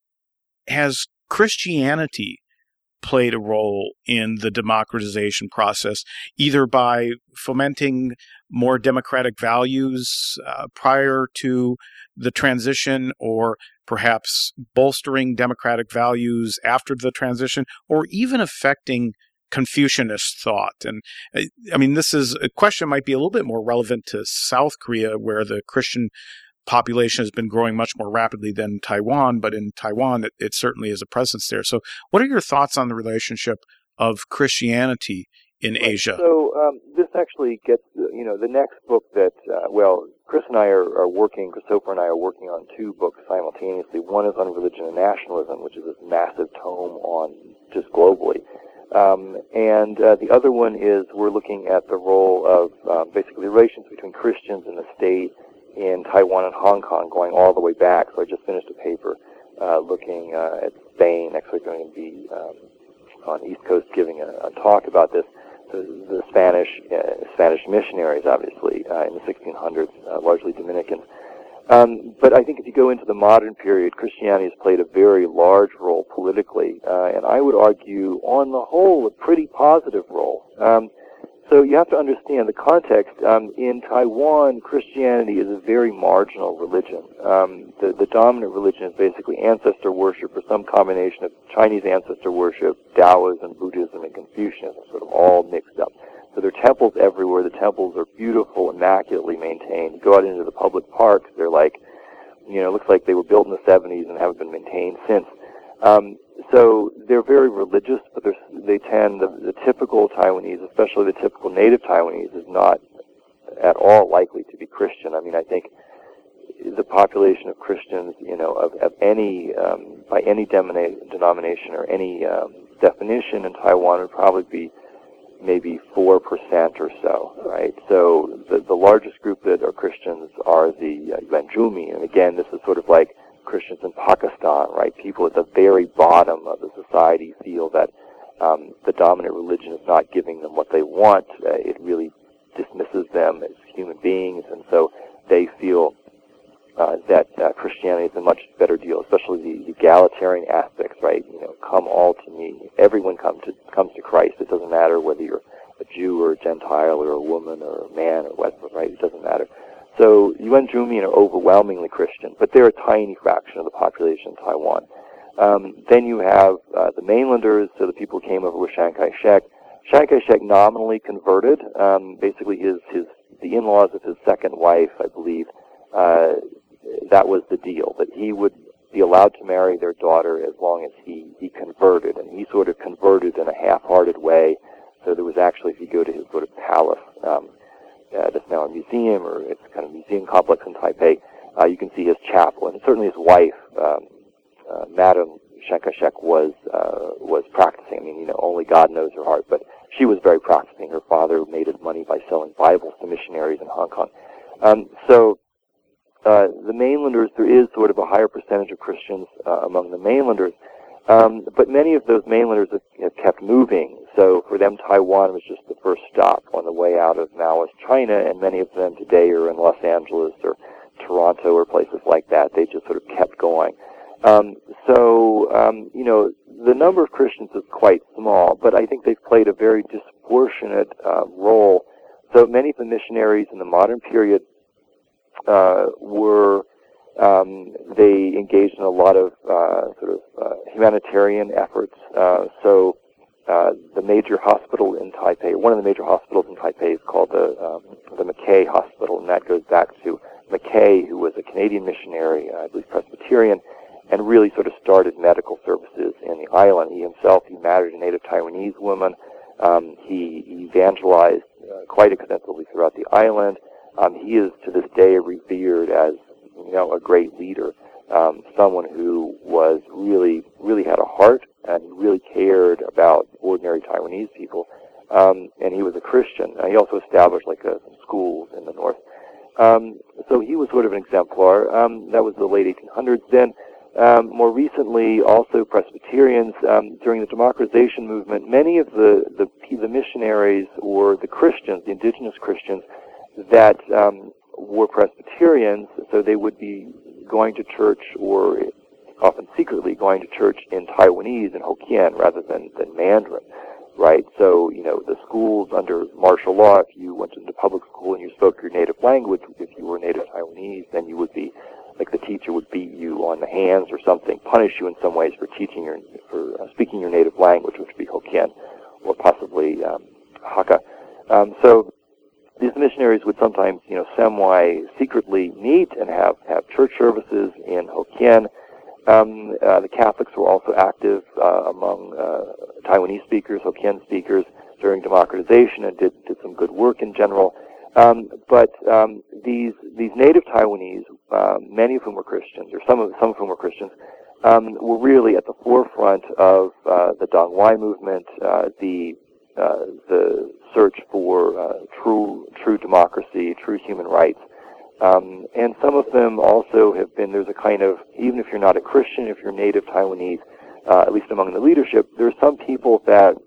has Christianity played a role in the democratization process, either by fomenting more democratic values uh, prior to the transition, or perhaps bolstering democratic values after the transition, or even affecting Confucianist thought? And I mean, this is a question might be a little bit more relevant to South Korea, where the Christian population has been growing much more rapidly than Taiwan, but in Taiwan, it, it certainly is a presence there. So what are your thoughts on the relationship of Christianity in right. Asia? So um, this actually gets, you know, the next book that, uh, well, Chris and I are, are working, Christopher and I are working on two books simultaneously. One is on religion and nationalism, which is this massive tome on just globally. Um, and uh, the other one is we're looking at the role of um, basically relations between Christians and the state in Taiwan and Hong Kong, going all the way back. So I just finished a paper uh, looking uh, at Spain. Next week I'm going to be um, on the East Coast giving a, a talk about this. The, the Spanish uh, Spanish missionaries, obviously, uh, in the sixteen hundreds, uh, largely Dominicans. Um, but I think if you go into the modern period, Christianity has played a very large role politically, uh, and I would argue, on the whole, a pretty positive role. Um, So you have to understand the context. Um, in Taiwan, Christianity is a very marginal religion. Um, the, the dominant religion is basically ancestor worship, or some combination of Chinese ancestor worship, Taoism, Buddhism, and Confucianism, sort of all mixed up. So there are temples everywhere. The temples are beautiful, immaculately maintained. You go out into the public parks, they're like, you know, it looks like they were built in the seventies and haven't been maintained since. Um, So they're very religious, but they're, they tend, the, the typical Taiwanese, especially the typical native Taiwanese, is not at all likely to be Christian. I mean, I think the population of Christians, you know, of, of any, um, by any demona- denomination or any um, definition in Taiwan would probably be maybe four percent or so, right? So the, the largest group that are Christians are the uh, Yuanzhumi, and again, this is sort of like Christians in Pakistan, right? People at the very bottom of the society feel that um, the dominant religion is not giving them what they want. Uh, it really dismisses them as human beings, and so they feel uh, that uh, Christianity is a much better deal, especially the egalitarian aspects, right? You know, come all to me. Everyone come to, comes to Christ. It doesn't matter whether you're a Jew or a Gentile or a woman or a man or whatever, right? It doesn't matter. so Yuan-Jumi are overwhelmingly Christian, but they're a tiny fraction of the population in Taiwan. Um, then you have uh, the mainlanders, so the people who came over with Chiang Kai-shek. Chiang Kai-shek nominally converted. Um, basically, his his the in-laws of his second wife, I believe, uh, that was the deal, that he would be allowed to marry their daughter as long as he, he converted, and he sort of converted in a half-hearted way. So there was actually, if you go to his sort of palace, um, uh, that's now a museum, or it's kind of a museum complex in Taipei, uh, you can see his chapel, and certainly his wife, um, uh, Madame Chiang Kai-shek, was uh, was practicing. I mean, you know, only God knows her heart, but she was very practicing. Her father made his money by selling Bibles to missionaries in Hong Kong. Um, so uh, the mainlanders, there is sort of a higher percentage of Christians uh, among the mainlanders, um, but many of those mainlanders have, have kept moving. So for them, Taiwan was just the first stop on the way out of Maoist China, and many of them today are in Los Angeles or Toronto or places like that. They just sort of kept going. Um, so, um, you know, the number of Christians is quite small, but I think they've played a very disproportionate uh, role. So many of the missionaries in the modern period uh, were, um, they engaged in a lot of uh, sort of uh, humanitarian efforts. Uh, so uh, the major hospital in Taipei, one of the major hospitals in Taipei is called the, um, the Mackay Hospital, and that goes back to Mackay, who was a Canadian missionary, I believe Presbyterian, and really sort of started medical services in the island. He himself, he married a native Taiwanese woman. Um, he evangelized uh, quite extensively throughout the island. Um, he is to this day revered as, you know, a great leader, um, someone who was really, really had a heart and really cared about ordinary Taiwanese people. Um, and he was a Christian. Uh, he also established like a, some schools in the north. Um, so he was sort of an exemplar. Um, that was the late eighteen hundreds. Then, Um, more recently, also Presbyterians, um, during the democratization movement, many of the, the, the missionaries or the Christians, the indigenous Christians, that um, were Presbyterians, so they would be going to church, or often secretly going to church in Taiwanese and Hokkien rather than, than Mandarin, right? So, you know, the schools under martial law, if you went into public school and you spoke your native language, if you were native Taiwanese, then you would be, like the teacher would beat you on the hands or something, punish you in some ways for teaching your, for uh, speaking your native language, which would be Hokkien, or possibly um, Hakka. Um, so these missionaries would sometimes, you know, semi-secretly meet and have, have church services in Hokkien. Um, uh, the Catholics were also active uh, among uh, Taiwanese speakers, Hokkien speakers, during democratization, and did, did some good work in general. Um, but um, these these native Taiwanese, uh, many of whom were Christians, or some of some of whom were Christians, um, were really at the forefront of uh, the Dongwai movement, uh, the uh, the search for uh, true true democracy, true human rights, um, and some of them also have been. There's a kind of, even if you're not a Christian, if you're native Taiwanese, uh, at least among the leadership, there are some people that.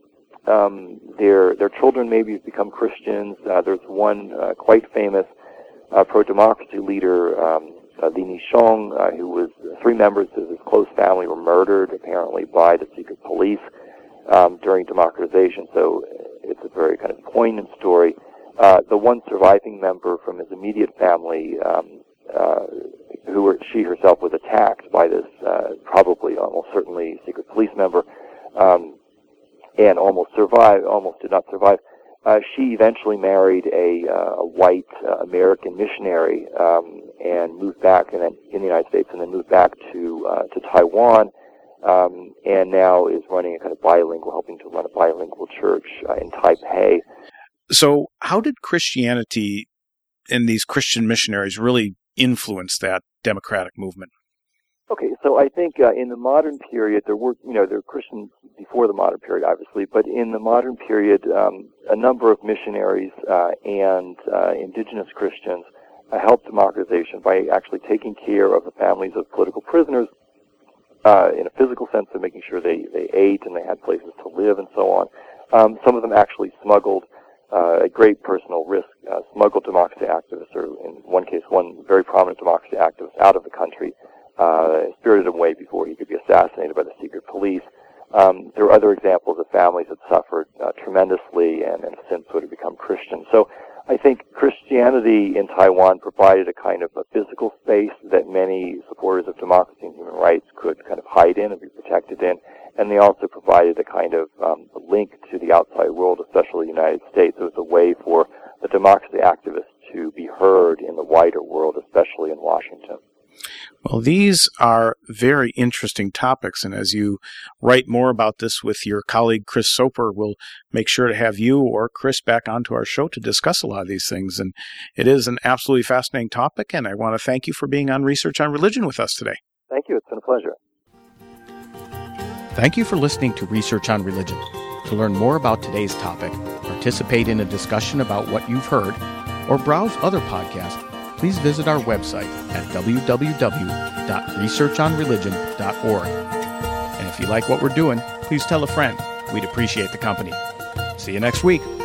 Um, their their children maybe have become Christians. Uh, there's one uh, quite famous uh, pro-democracy leader, um, uh, Li Nishong, uh, who was three members of his close family were murdered apparently by the secret police um, during democratization. So it's a very kind of poignant story. Uh, the one surviving member from his immediate family, um, uh, who were, she herself was attacked by this uh, probably almost certainly secret police member. Um, and almost survived, almost did not survive. Uh, she eventually married a, uh, a white uh, American missionary um, and moved back and then, in the United States, and then moved back to uh, to Taiwan, um, and now is running a kind of bilingual, helping to run a bilingual church uh, in Taipei. So how did Christianity and these Christian missionaries really influence that democratic movement? Okay, so I think uh, in the modern period, there were, you know, there were Christians before the modern period, obviously, but in the modern period, um, a number of missionaries uh, and uh, indigenous Christians uh, helped democratization by actually taking care of the families of political prisoners uh, in a physical sense, of making sure they, they ate and they had places to live and so on. Um, some of them actually smuggled, uh, at great personal risk, uh, smuggled democracy activists, or in one case, one very prominent democracy activist out of the country. Uh, spirited him away before he could be assassinated by the secret police. Um, there are other examples of families that suffered uh, tremendously and, and have since sort of become Christian. So I think Christianity in Taiwan provided a kind of a physical space that many supporters of democracy and human rights could kind of hide in and be protected in. And they also provided a kind of um, link to the outside world, especially the United States. It was a way for the democracy activists to be heard in the wider world, especially in Washington. Well, these are very interesting topics, and as you write more about this with your colleague Chris Soper, we'll make sure to have you or Chris back onto our show to discuss a lot of these things. And it is an absolutely fascinating topic, and I want to thank you for being on Research on Religion with us today. Thank you. It's been a pleasure. Thank you for listening to Research on Religion. To learn more about today's topic, participate in a discussion about what you've heard, or browse other podcasts, please visit our website at w w w dot research on religion dot org. And if you like what we're doing, please tell a friend. We'd appreciate the company. See you next week.